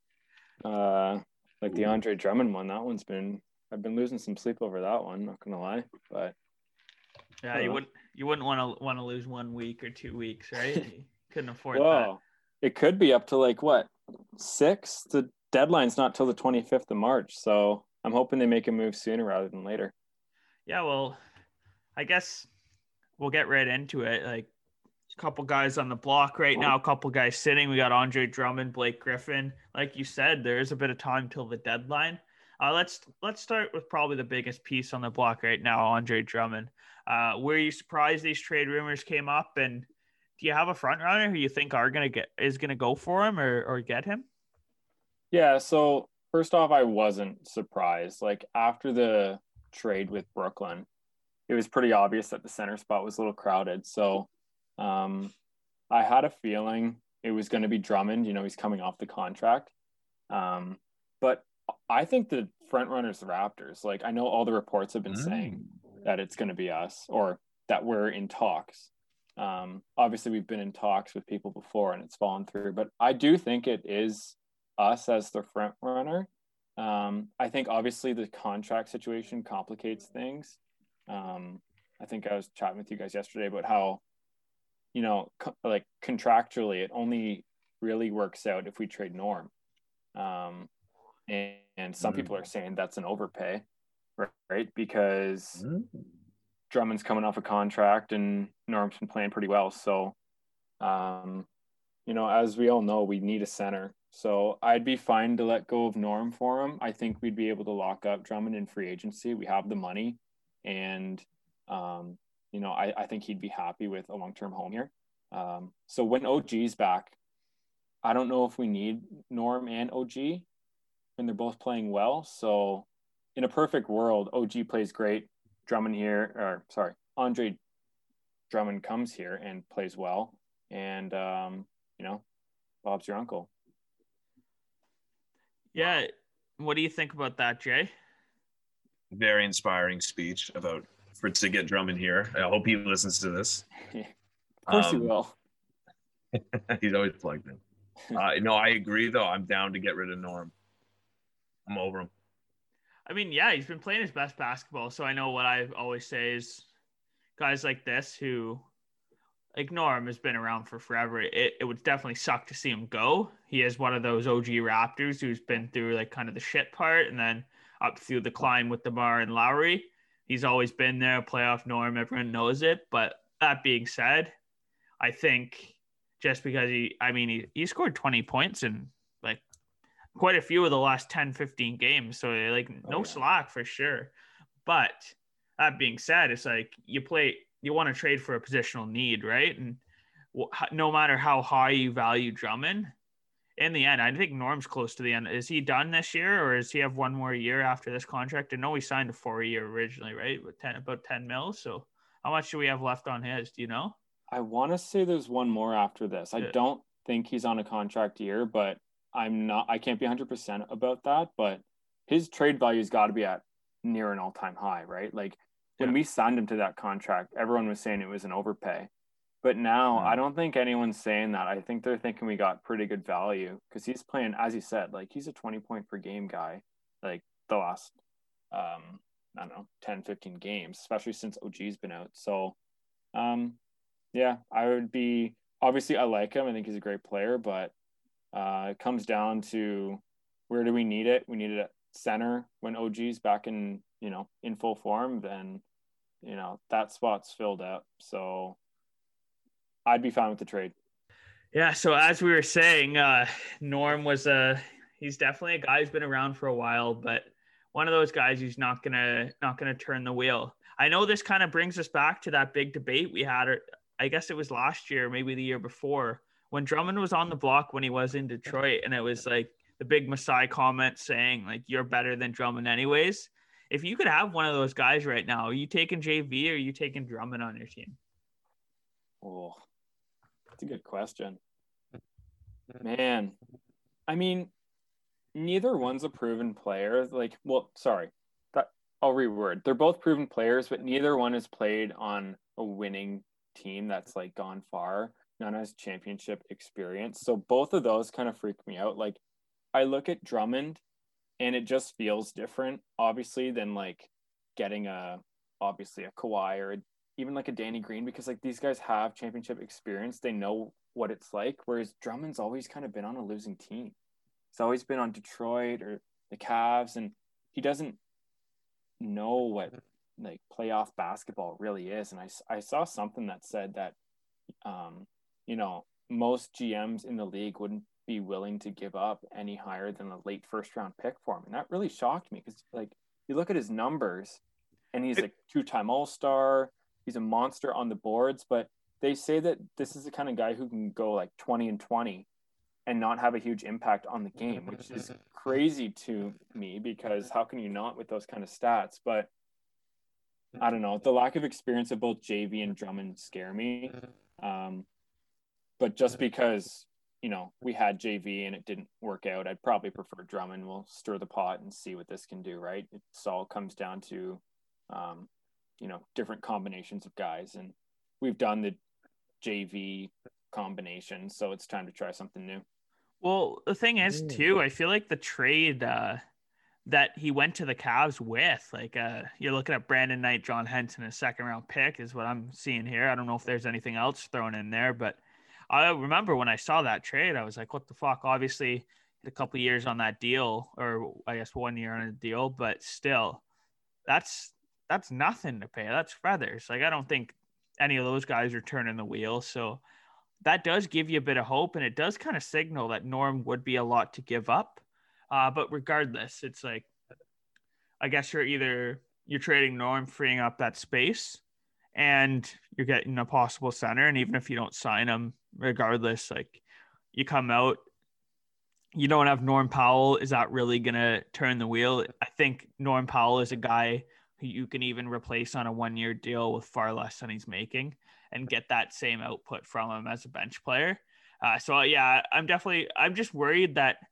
Like the Andre Drummond one, I've been losing some sleep over that one, not gonna lie. But yeah, you wouldn't want to lose 1 week or 2 weeks, right? You couldn't afford that. Well, it could be up to like what 6. The deadline's not till the 25th of March, so I'm hoping they make a move sooner rather than later. Yeah, well, I guess we'll get right into it. Like a couple guys on the block right now, a couple guys sitting. We got Andre Drummond, Blake Griffin. Like you said, there is a bit of time till the deadline. Let's start with probably the biggest piece on the block right now, Andre Drummond. Were you surprised these trade rumors came up, and do you have a front runner who you think is gonna go for him or get him? Yeah. So first off, I wasn't surprised. Like after the trade with Brooklyn, it was pretty obvious that the center spot was a little crowded. So I had a feeling it was going to be Drummond. You know, he's coming off the contract. But I think the front runner's the Raptors. Like I know all the reports have been saying that it's going to be us or that we're in talks. Obviously, we've been in talks with people before and it's fallen through. But I do think it is us as the front runner. I think obviously the contract situation complicates things. I think I was chatting with you guys yesterday about how, you know, like contractually, it only really works out if we trade Norm. And some people are saying that's an overpay, right? Because Drummond's coming off a contract and Norm's been playing pretty well. So, you know, as we all know, we need a center. So I'd be fine to let go of Norm for him. I think we'd be able to lock up Drummond in free agency. We have the money. And, you know, I think he'd be happy with a long-term home here. So when OG's back, I don't know if we need Norm and OG when they're both playing well. So in a perfect world, OG plays great. Andre Drummond comes here and plays well. And, you know, Bob's your uncle. Yeah. What do you think about that, Jay? Very inspiring speech to get Drummond here. I hope he listens to this. Of course he will. He's always plugged in. No, I agree though. I'm down to get rid of Norm. I'm over him. I mean, yeah, he's been playing his best basketball. So I know what I always say is guys like this who, like Norm, has been around for forever. It would definitely suck to see him go. He is one of those OG Raptors who's been through like kind of the shit part and then up through the climb with DeMar and Lowry. He's always been there, playoff Norm. Everyone knows it. But that being said, I think just because he scored 20 points in like quite a few of the last 10, 15 games. So like no slack for sure. But that being said, it's like you want to trade for a positional need, right? And no matter how high you value Drummond, in the end, I think Norm's close to the end. Is he done this year or does he have one more year after this contract? I know he signed a 4-year originally, right? With about 10 mil. So how much do we have left on his? Do you know? I want to say there's one more after this. I don't think he's on a contract year, but I can't be 100% about that, but his trade value's got to be at near an all-time high, right? Like when we signed him to that contract, everyone was saying it was an overpay. But now I don't think anyone's saying that. I think they're thinking we got pretty good value because he's playing, as you said, like he's a 20 point per game guy, like the last, I don't know, 10, 15 games, especially since OG's been out. So, yeah, I would be, obviously I like him. I think he's a great player, but it comes down to where do we need it? We need it at center when OG's back in, in full form, then, that spot's filled up. So, I'd be fine with the trade. Yeah. So as we were saying, Norm he's definitely a guy who's been around for a while, but one of those guys who's not gonna turn the wheel. I know this kind of brings us back to that big debate we had. I guess it was last year, maybe the year before, when Drummond was on the block when he was in Detroit, and it was like the big Masai comment saying like you're better than Drummond anyways. If you could have one of those guys right now, are you taking JV or are you taking Drummond on your team? Oh, that's a good question. Man, I mean, neither one's a proven player. I'll reword. They're both proven players, but neither one has played on a winning team that's like gone far. None has championship experience. So both of those kind of freak me out. Like I look at Drummond and it just feels different, obviously, than like getting obviously a Kawhi or even like a Danny Green, because like these guys have championship experience. They know what it's like. Whereas Drummond's always kind of been on a losing team. He's always been on Detroit or the Cavs, and he doesn't know what like playoff basketball really is. And I saw something that said that, most GMs in the league wouldn't be willing to give up any higher than a late first round pick for him. And that really shocked me because like you look at his numbers and he's like 2-time All-Star. He's a monster on the boards, but they say that this is the kind of guy who can go like 20-20 and not have a huge impact on the game, which is crazy to me because how can you not with those kind of stats? But I don't know. The lack of experience of both JV and Drummond scare me. But just because, we had JV and it didn't work out, I'd probably prefer Drummond. We'll stir the pot and see what this can do, right? It all comes down to, different combinations of guys. And we've done the JV combination, so it's time to try something new. Well, the thing is, too, I feel like the trade that he went to the Cavs with, like you're looking at Brandon Knight, John Henson, a second-round pick is what I'm seeing here. I don't know if there's anything else thrown in there, but I remember when I saw that trade, I was like, what the fuck? Obviously, a couple of years on that deal, or I guess 1 year on a deal, but still, that's nothing to pay. That's feathers. Like, I don't think any of those guys are turning the wheel. So that does give you a bit of hope, and it does kind of signal that Norm would be a lot to give up. But regardless, it's like, I guess you're trading Norm, freeing up that space, and you're getting a possible center. And even if you don't sign him, regardless, like you come out, you don't have Norm Powell. Is that really going to turn the wheel? I think Norm Powell is a guy who you can even replace on a 1-year deal with far less than he's making and get that same output from him as a bench player. So yeah, I'm just worried that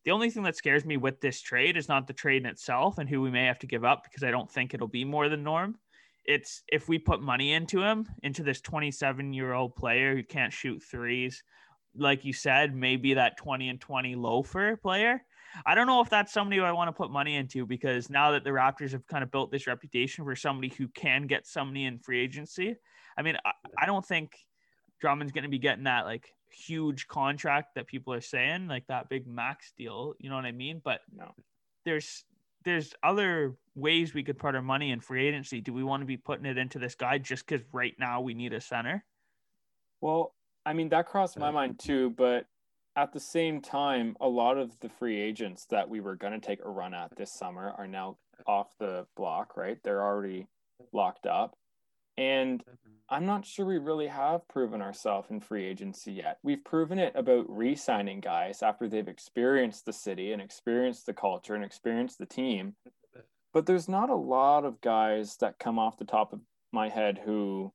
The only thing that scares me with this trade is not the trade in itself and who we may have to give up, because I don't think it'll be more than Norm. It's if we put money into him, into this 27-year-old player who can't shoot threes, like you said, maybe that 20-20 loafer player. I don't know if that's somebody who I want to put money into, because now that the Raptors have kind of built this reputation for somebody who can get somebody in free agency. I mean, I don't think Drummond's going to be getting that like huge contract that people are saying, like that big max deal. You know what I mean? But No. there's other ways we could put our money in free agency. Do we want to be putting it into this guy just because right now we need a center? Well, I mean, that crossed my mind too, but at the same time, a lot of the free agents that we were going to take a run at this summer are now off the block, right? They're already locked up. And I'm not sure we really have proven ourselves in free agency yet. We've proven it about re-signing guys after they've experienced the city and experienced the culture and experienced the team. But there's not a lot of guys that come off the top of my head who,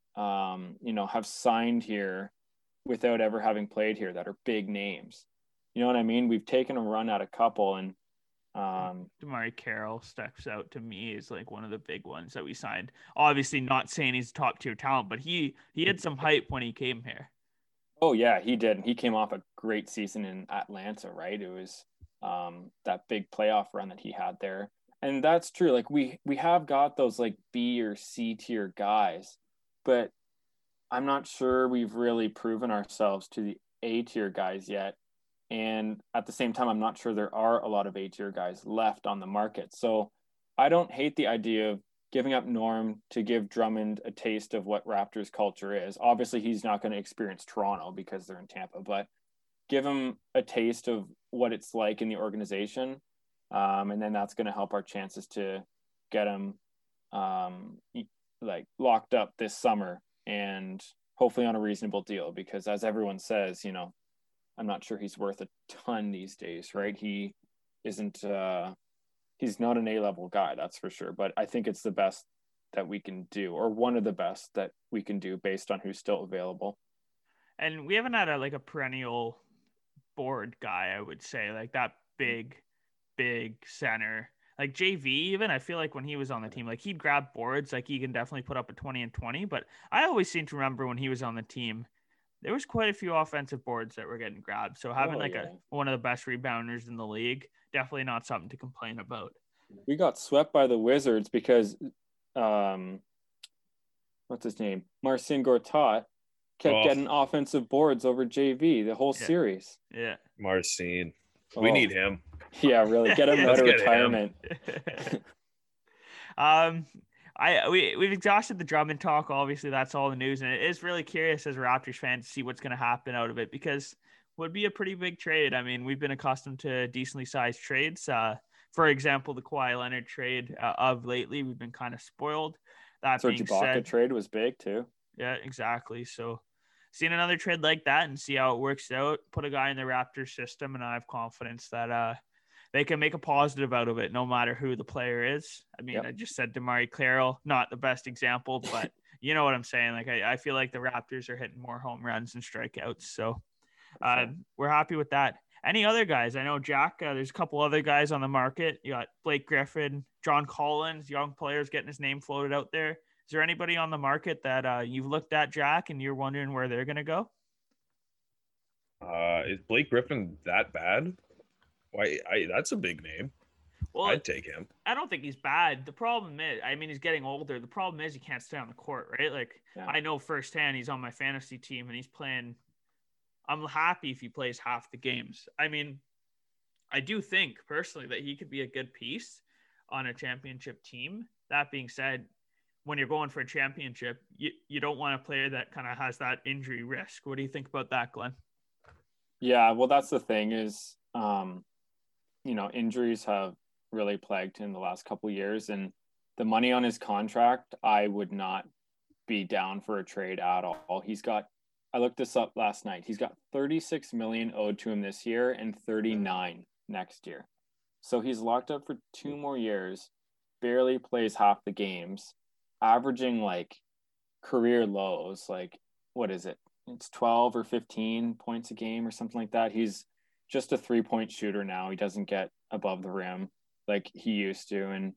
have signed here without ever having played here that are big names. You know what I mean? We've taken a run at a couple, and DeMarre Carroll steps out to me as like one of the big ones that we signed. Obviously not saying he's top tier talent, but he had some hype when he came here. Oh yeah, he did. He came off a great season in Atlanta, right? It was that big playoff run that he had there. And that's true. Like we have got those like B or C tier guys, but I'm not sure we've really proven ourselves to the A tier guys yet. And at the same time, I'm not sure there are a lot of A tier guys left on the market. So I don't hate the idea of giving up Norm to give Drummond a taste of what Raptors culture is. Obviously, he's not going to experience Toronto because they're in Tampa, but give him a taste of what it's like in the organization. And then that's going to help our chances to get him like locked up this summer and hopefully on a reasonable deal, because as everyone says, I'm not sure he's worth a ton these days, right? He isn't, he's not an A-level guy, that's for sure. But I think it's the best that we can do, or one of the best that we can do based on who's still available. And we haven't had a perennial board guy, I would say, like that big center. Like JV, even, I feel like when he was on the team, like he'd grab boards, like he can definitely put up a 20 and 20. But I always seem to remember when he was on the team, there was quite a few offensive boards that were getting grabbed. So having one of the best rebounders in the league, definitely not something to complain about. We got swept by the Wizards because, what's his name? Marcin Gortat kept getting offensive boards over JV the whole series. Yeah. Marcin. We need him. Yeah, really. Get him out of retirement. We've exhausted the Drummond talk. Obviously, that's all the news, and it is really curious as a Raptors fan to see what's going to happen out of it, because it would be a pretty big trade. I mean, we've been accustomed to decently sized trades. For example, the Kawhi Leonard trade of lately, we've been kind of spoiled. That Serge Ibaka trade was big too. Yeah, exactly. So seeing another trade like that and see how it works out, put a guy in the Raptors system, and I have confidence that they can make a positive out of it, no matter who the player is. I mean, I just said DeMarre Carroll, not the best example, but you know what I'm saying. Like, I feel like the Raptors are hitting more home runs and strikeouts. So we're happy with that. Any other guys? I know, Jack, there's a couple other guys on the market. You got Blake Griffin, John Collins, young players getting his name floated out there. Is there anybody on the market that you've looked at, Jack, and you're wondering where they're going to go? Is Blake Griffin that bad? Why? That's a big name. Well, I'd take him. I don't think he's bad. The problem is, I mean, he's getting older. The problem is he can't stay on the court, right? Like, I know firsthand he's on my fantasy team and he's playing. I'm happy if he plays half the games. I mean, I do think personally that he could be a good piece on a championship team. That being said, when you're going for a championship, you don't want a player that kind of has that injury risk. What do you think about that, Glenn? Yeah, well, that's the thing is, injuries have really plagued him the last couple of years, and the money on his contract, I would not be down for a trade at all. I looked this up last night. He's got $36 million owed to him this year and $39 next year. So he's locked up for 2 more years, barely plays half the games, averaging like career lows. Like, what is it? It's 12 or 15 points a game or something like that. He's just a 3-point shooter now. He doesn't get above the rim like he used to. And,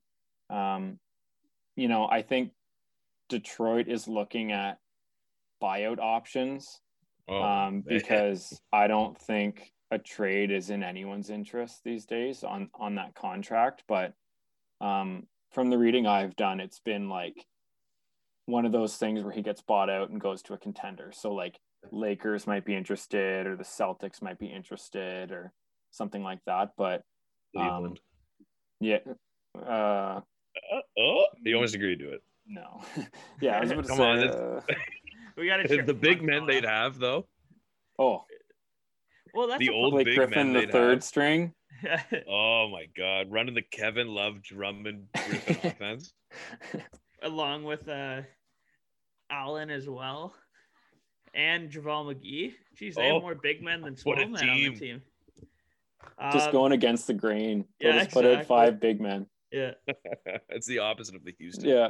I think Detroit is looking at buyout options because I don't think a trade is in anyone's interest these days on that contract. But from the reading I've done, it's been like one of those things where he gets bought out and goes to a contender. So like Lakers might be interested, or the Celtics might be interested, or something like that. But Cleveland. Yeah. He almost agreed to it. No. Yeah, I was about to Come say. on, We got to the big men they'd have though. Oh, Well, that's The old Blake big Griffin, men the they'd third have. string. Oh my God, running the Kevin Love, Drummond, Griffin offense. along with Allen as well, and JaVale McGee. Jeez, they have more big men than small what a men on the team. team. Just going against the grain. They'll yeah, just put out exactly. 5 big men. Yeah. It's the opposite of the Houston. Yeah.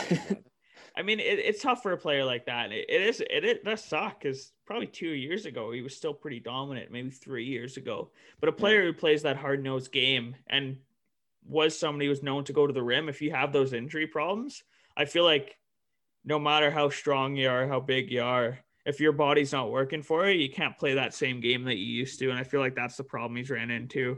I mean, it's tough for a player like that. It does suck because probably 2 years ago he was still pretty dominant, maybe 3 years ago. But a player who plays that hard-nosed game and was somebody who was known to go to the rim, if you have those injury problems, I feel like no matter how strong you are, how big you are, if your body's not working for you, you can't play that same game that you used to. And I feel like that's the problem he's ran into.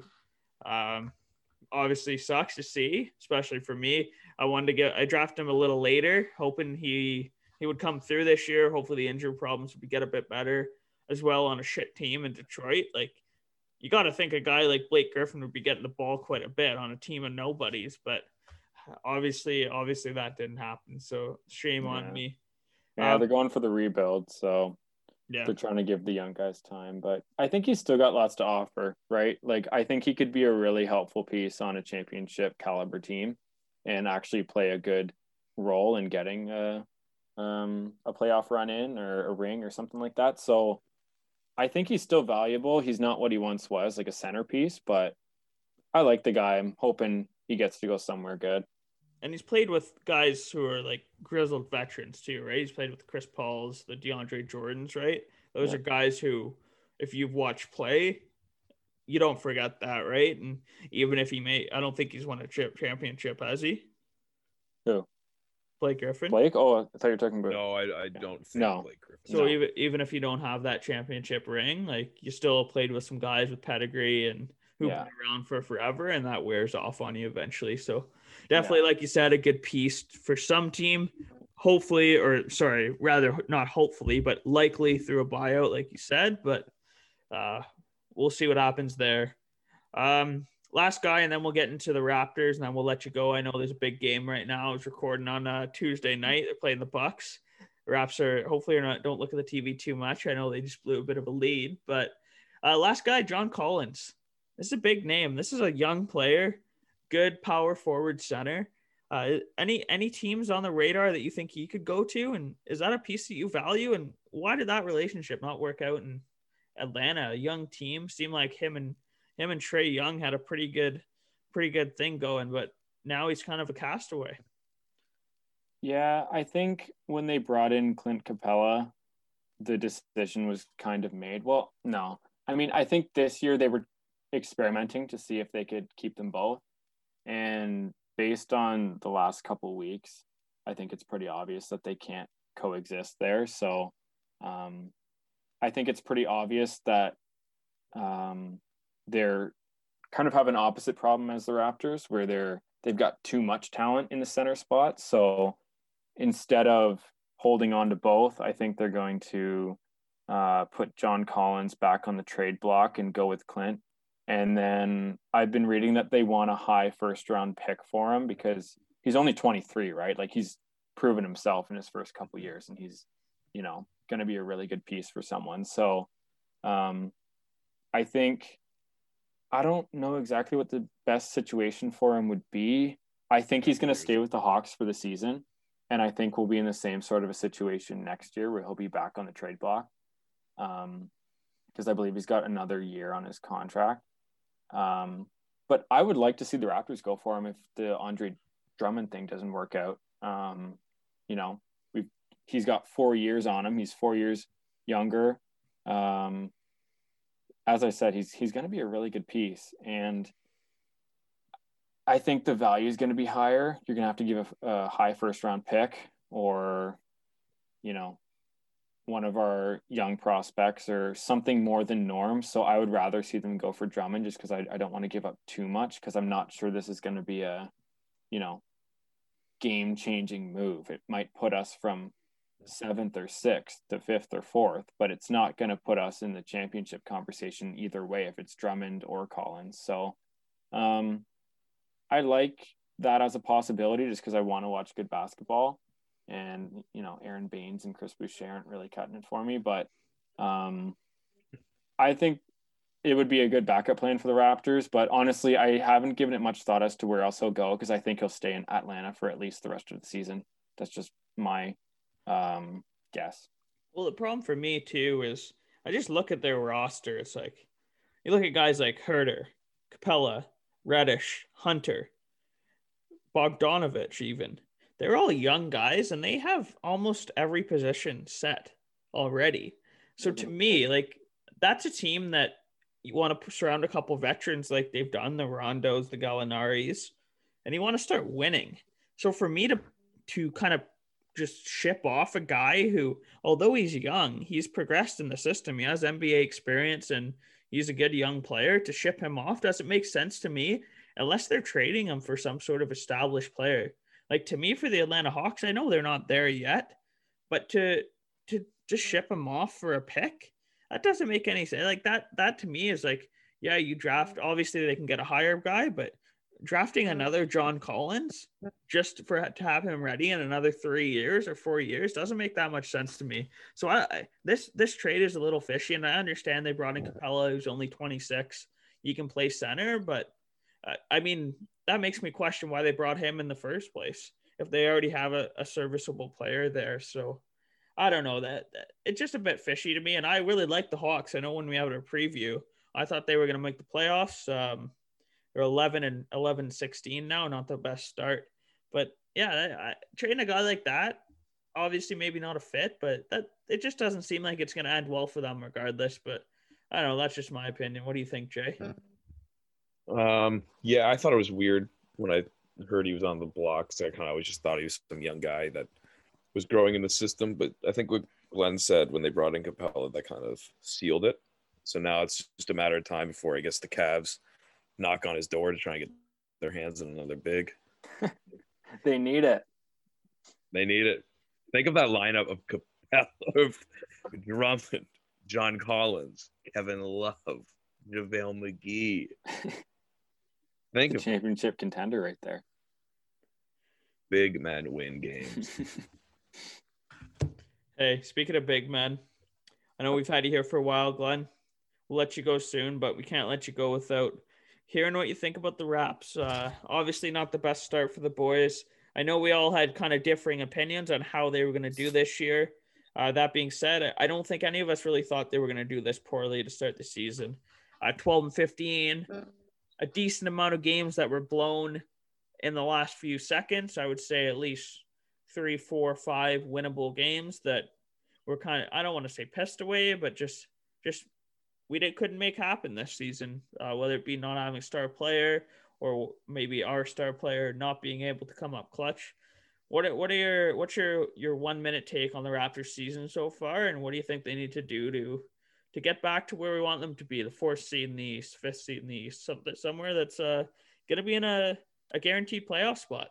Obviously sucks to see, especially for me. I drafted him a little later, hoping he would come through this year. Hopefully the injury problems would get a bit better as well on a shit team in Detroit. Like, you got to think a guy like Blake Griffin would be getting the ball quite a bit on a team of nobodies, but obviously that didn't happen. So shame on me. Yeah, they're going for the rebuild, so they're trying to give the young guys time. But I think he's still got lots to offer, right? Like, I think he could be a really helpful piece on a championship caliber team and actually play a good role in getting a playoff run in or a ring or something like that. So I think he's still valuable. He's not what he once was, like a centerpiece, but I like the guy. I'm hoping he gets to go somewhere good. And he's played with guys who are like grizzled veterans too, right? He's played with Chris Pauls, the DeAndre Jordans, right? Those are guys who, if you've watched play, you don't forget that, right? And even if I don't think he's won a championship, has he? Who? Blake Griffin. Blake? Oh, I thought you were talking about. No, I don't think Blake Griffin. So even if you don't have that championship ring, like, you still played with some guys with pedigree and who've been around for forever, and that wears off on you eventually. So definitely, like you said, a good piece for some team. Hopefully, or sorry, rather not hopefully, but likely through a buyout, like you said. But we'll see what happens there. Last guy, and then we'll get into the Raptors, and then we'll let you go. I know there's a big game right now. I was recording on Tuesday night. They're playing the Bucks. The Raps don't look at the TV too much. I know they just blew a bit of a lead, but last guy, John Collins. This is a big name. This is a young player, good power forward center. Any teams on the radar that you think he could go to, and is that a piece that you value? And why did that relationship not work out in Atlanta? A young team, seemed like him and Trae Young had a pretty good thing going, but now he's kind of a castaway. Yeah, I think when they brought in Clint Capella, the decision was kind of made. Well, no. I mean, I think this year they were experimenting to see if they could keep them both. And based on the last couple of weeks, I think it's pretty obvious that they can't coexist there. So I think it's pretty obvious that they're kind of have an opposite problem as the Raptors, where they've got too much talent in the center spot. So instead of holding on to both, I think they're going to put John Collins back on the trade block and go with Clint. And then I've been reading that they want a high first round pick for him because he's only 23, right? Like, he's proven himself in his first couple of years, and he's, going to be a really good piece for someone. So I think, I don't know exactly what the best situation for him would be. I think he's going to stay with the Hawks for the season. And I think we'll be in the same sort of a situation next year where he'll be back on the trade block. Because I believe he's got another year on his contract. But I would like to see the Raptors go for him if the Andre Drummond thing doesn't work out. He's got 4 years on him. He's 4 years younger. as I said, he's going to be a really good piece, and I think the value is going to be higher. You're going to have to give a high first round pick, or one of our young prospects or something more than norm. So I would rather see them go for Drummond, just because I don't want to give up too much, because I'm not sure this is going to be a, game changing move. It might put us from 7th or 6th to 5th or 4th, but it's not going to put us in the championship conversation either way if it's Drummond or Collins. So I like that as a possibility, just because I want to watch good basketball. And Aaron Baines and Chris Boucher aren't really cutting it for me, but I think it would be a good backup plan for the Raptors. But honestly, I haven't given it much thought as to where else he'll go, because I think he'll stay in Atlanta for at least the rest of the season. That's just my guess. Well, the problem for me too is I just look at their roster. It's like you look at guys like Herter, Capella, Reddish, Hunter, Bogdanovich, even. They're all young guys, and they have almost every position set already. So to me, like, that's a team that you want to surround a couple veterans like they've done, the Rondos, the Gallinaris, and you want to start winning. So for me to kind of just ship off a guy who, although he's young, he's progressed in the system, he has NBA experience, and he's a good young player, to ship him off doesn't make sense to me unless they're trading him for some sort of established player. Like, to me, for the Atlanta Hawks, I know they're not there yet, but to just ship him off for a pick, that doesn't make any sense. Like, that to me is like, yeah, you draft, obviously they can get a higher guy, but drafting another John Collins just to have him ready in another 3 years or 4 years doesn't make that much sense to me. So this trade is a little fishy, and I understand they brought in Capella, who's only 26. He can play center, but I mean, that makes me question why they brought him in the first place if they already have a serviceable player there. So I don't know, that it's just a bit fishy to me. And I really like the Hawks. I know when we have a preview, I thought they were going to make the playoffs. They're 11-16 now, not the best start. But yeah, trading a guy like that, obviously maybe not a fit, but that it just doesn't seem like it's going to end well for them regardless. But I don't know. That's just my opinion. What do you think, Jay? Yeah, I thought it was weird when I heard he was on the block, because I kind of always just thought he was some young guy that was growing in the system. But I think what Glenn said when they brought in Capella, that kind of sealed it. So now it's just a matter of time before, I guess, the Cavs knock on his door to try and get their hands on another big. They need it. They need it. Think of that lineup of Capella, of Drummond, John Collins, Kevin Love, JaVale McGee. Think of championship contender right there. Big men win games. Hey, speaking of big men, I know we've had you here for a while, Glenn. We'll let you go soon, but we can't let you go without hearing what you think about the Raps. Obviously not the best start for the boys. I know we all had kind of differing opinions on how they were going to do this year. That being said, I don't think any of us really thought they were going to do this poorly to start the season. 12-15, a decent amount of games that were blown in the last few seconds. I would say at least 3, 4, 5 winnable games that were kind of, I don't want to say pissed away, but just couldn't make happen this season, whether it be not having a star player or maybe our star player not being able to come up clutch. What's your 1 minute take on the Raptors season so far, and what do you think they need to do to get back to where we want them to be, the 4th seed in the East, 5th seed in the East, somewhere that's going to be in a guaranteed playoff spot?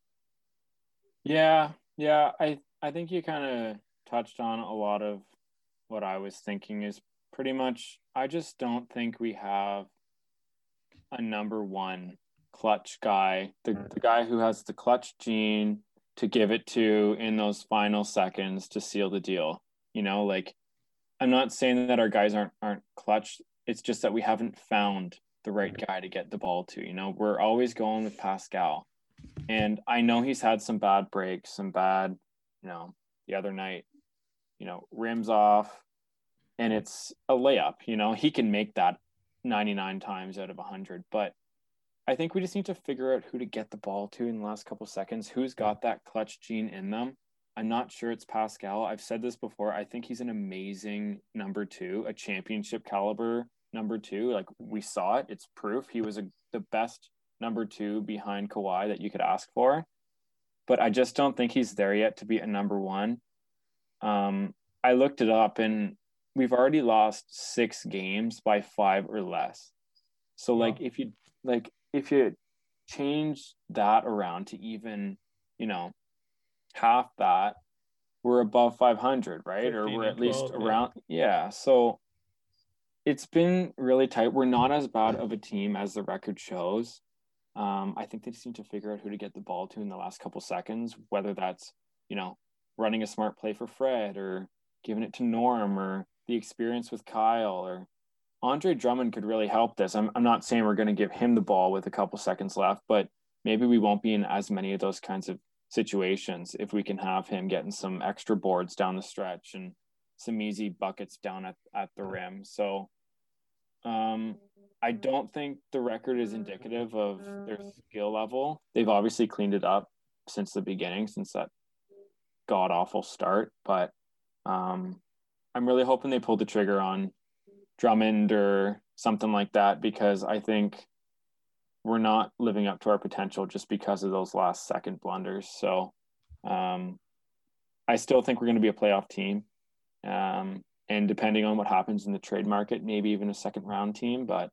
Yeah. I think you kind of touched on a lot of what I was thinking. Is pretty much, I just don't think we have a number one clutch guy, the guy who has the clutch gene to give it to in those final seconds to seal the deal. Like, I'm not saying that our guys aren't clutch. It's just that we haven't found the right guy to get the ball to. We're always going with Pascal. And I know he's had some bad breaks, some bad, the other night, rims off, and it's a layup. He can make that 99 times out of 100. But I think we just need to figure out who to get the ball to in the last couple seconds, who's got that clutch gene in them. I'm not sure it's Pascal. I've said this before. I think he's an amazing number 2, a championship caliber number two. Like, we saw it. It's proof. He was the best number two behind Kawhi that you could ask for. But I just don't think he's there yet to be a number one. I looked it up, and we've already lost 6 games by 5 or less. So Wow. if you change that around to even, half that, we're above 500, right? Or 15 we're and at least 12, yeah. around. Yeah. So it's been really tight. We're not as bad of a team as the record shows. I think they just need to figure out who to get the ball to in the last couple seconds, whether that's, running a smart play for Fred or giving it to Norm, or the experience with Kyle, or Andre Drummond could really help this. I'm not saying we're going to give him the ball with a couple seconds left, but maybe we won't be in as many of those kinds of situations if we can have him getting some extra boards down the stretch and some easy buckets down at the rim. So I don't think the record is indicative of their skill level. They've obviously cleaned it up since the beginning, since that god awful start. But I'm really hoping they pull the trigger on Drummond or something like that, because I think we're not living up to our potential just because of those last second blunders. So I still think we're going to be a playoff team. And depending on what happens in the trade market, maybe even a second round team. But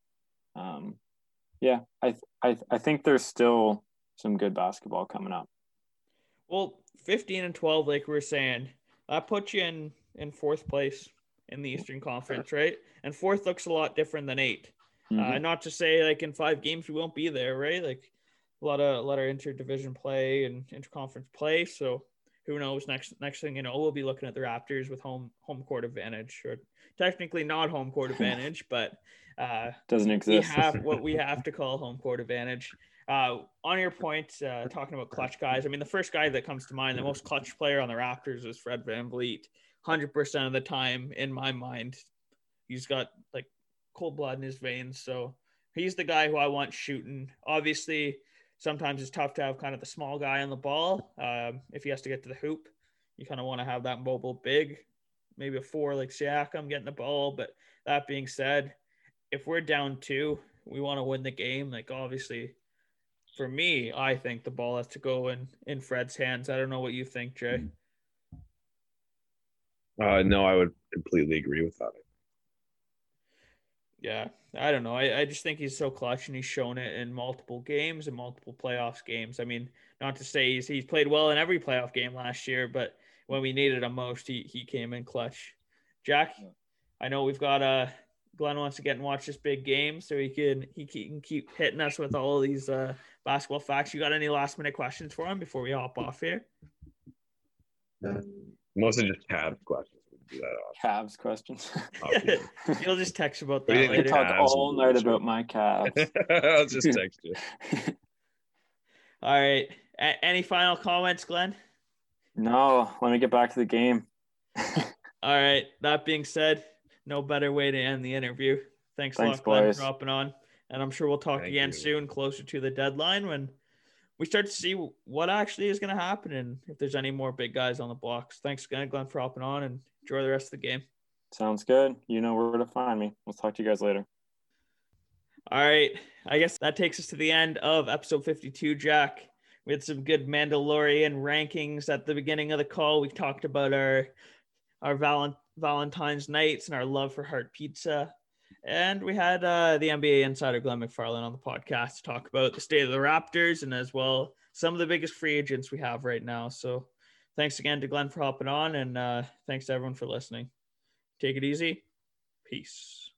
I think there's still some good basketball coming up. Well, 15 and 12, like we were saying, that puts you in 4th place in the Eastern Conference, right? And 4th looks a lot different than 8. Mm-hmm. Not to say like in 5 games we won't be there, right? Like a lot of interdivision play and interconference play. So who knows? Next thing you know, we'll be looking at the Raptors with home court advantage, or technically not home court advantage, but doesn't exist. We have what we have to call home court advantage. On your point, talking about clutch guys, I mean, the first guy that comes to mind, the most clutch player on the Raptors, is Fred VanVleet. 100% of the time, in my mind, he's got like cold blood in his veins. So he's the guy who I want shooting. Obviously, sometimes it's tough to have kind of the small guy on the ball. If he has to get to the hoop, you kind of want to have that mobile big, maybe a 4 like Siakam getting the ball. But that being said, if we're down 2, we want to win the game. Like, obviously, for me, I think the ball has to go in Fred's hands. I don't know what you think, Jay. No, I would completely agree with that. Yeah, I don't know. I just think he's so clutch, and he's shown it in multiple games and multiple playoffs games. I mean, not to say he's played well in every playoff game last year, but when we needed him most, he came in clutch. Jack, I know we've got Glenn wants to get and watch this big game, so he can keep hitting us with all of these basketball facts. You got any last minute questions for him before we hop off here? Mostly just Cavs questions. Do that off. Cavs questions. You'll just text about What do that you I later. can talk Cavs all and night bullshit. about my Cavs. I'll just text you. All right. Any final comments, Glenn? No, let me get back to the game. All right. That being said, no better way to end the interview. Thanks a lot, Glenn, boys. for hopping on. And I'm sure we'll talk Thank again you. soon, closer to the deadline, when we start to see what actually is going to happen and if there's any more big guys on the blocks. Thanks again, Glenn, for hopping on, and enjoy the rest of the game. Sounds good. You know where to find me. We'll talk to you guys later. All right. I guess that takes us to the end of episode 52, Jack. We had some good Mandalorian rankings at the beginning of the call. We talked about our Valentine's nights and our love for heart pizza. And we had the NBA insider Glenn McFarland on the podcast to talk about the state of the Raptors and as well some of the biggest free agents we have right now. So thanks again to Glenn for hopping on, and thanks to everyone for listening. Take it easy. Peace.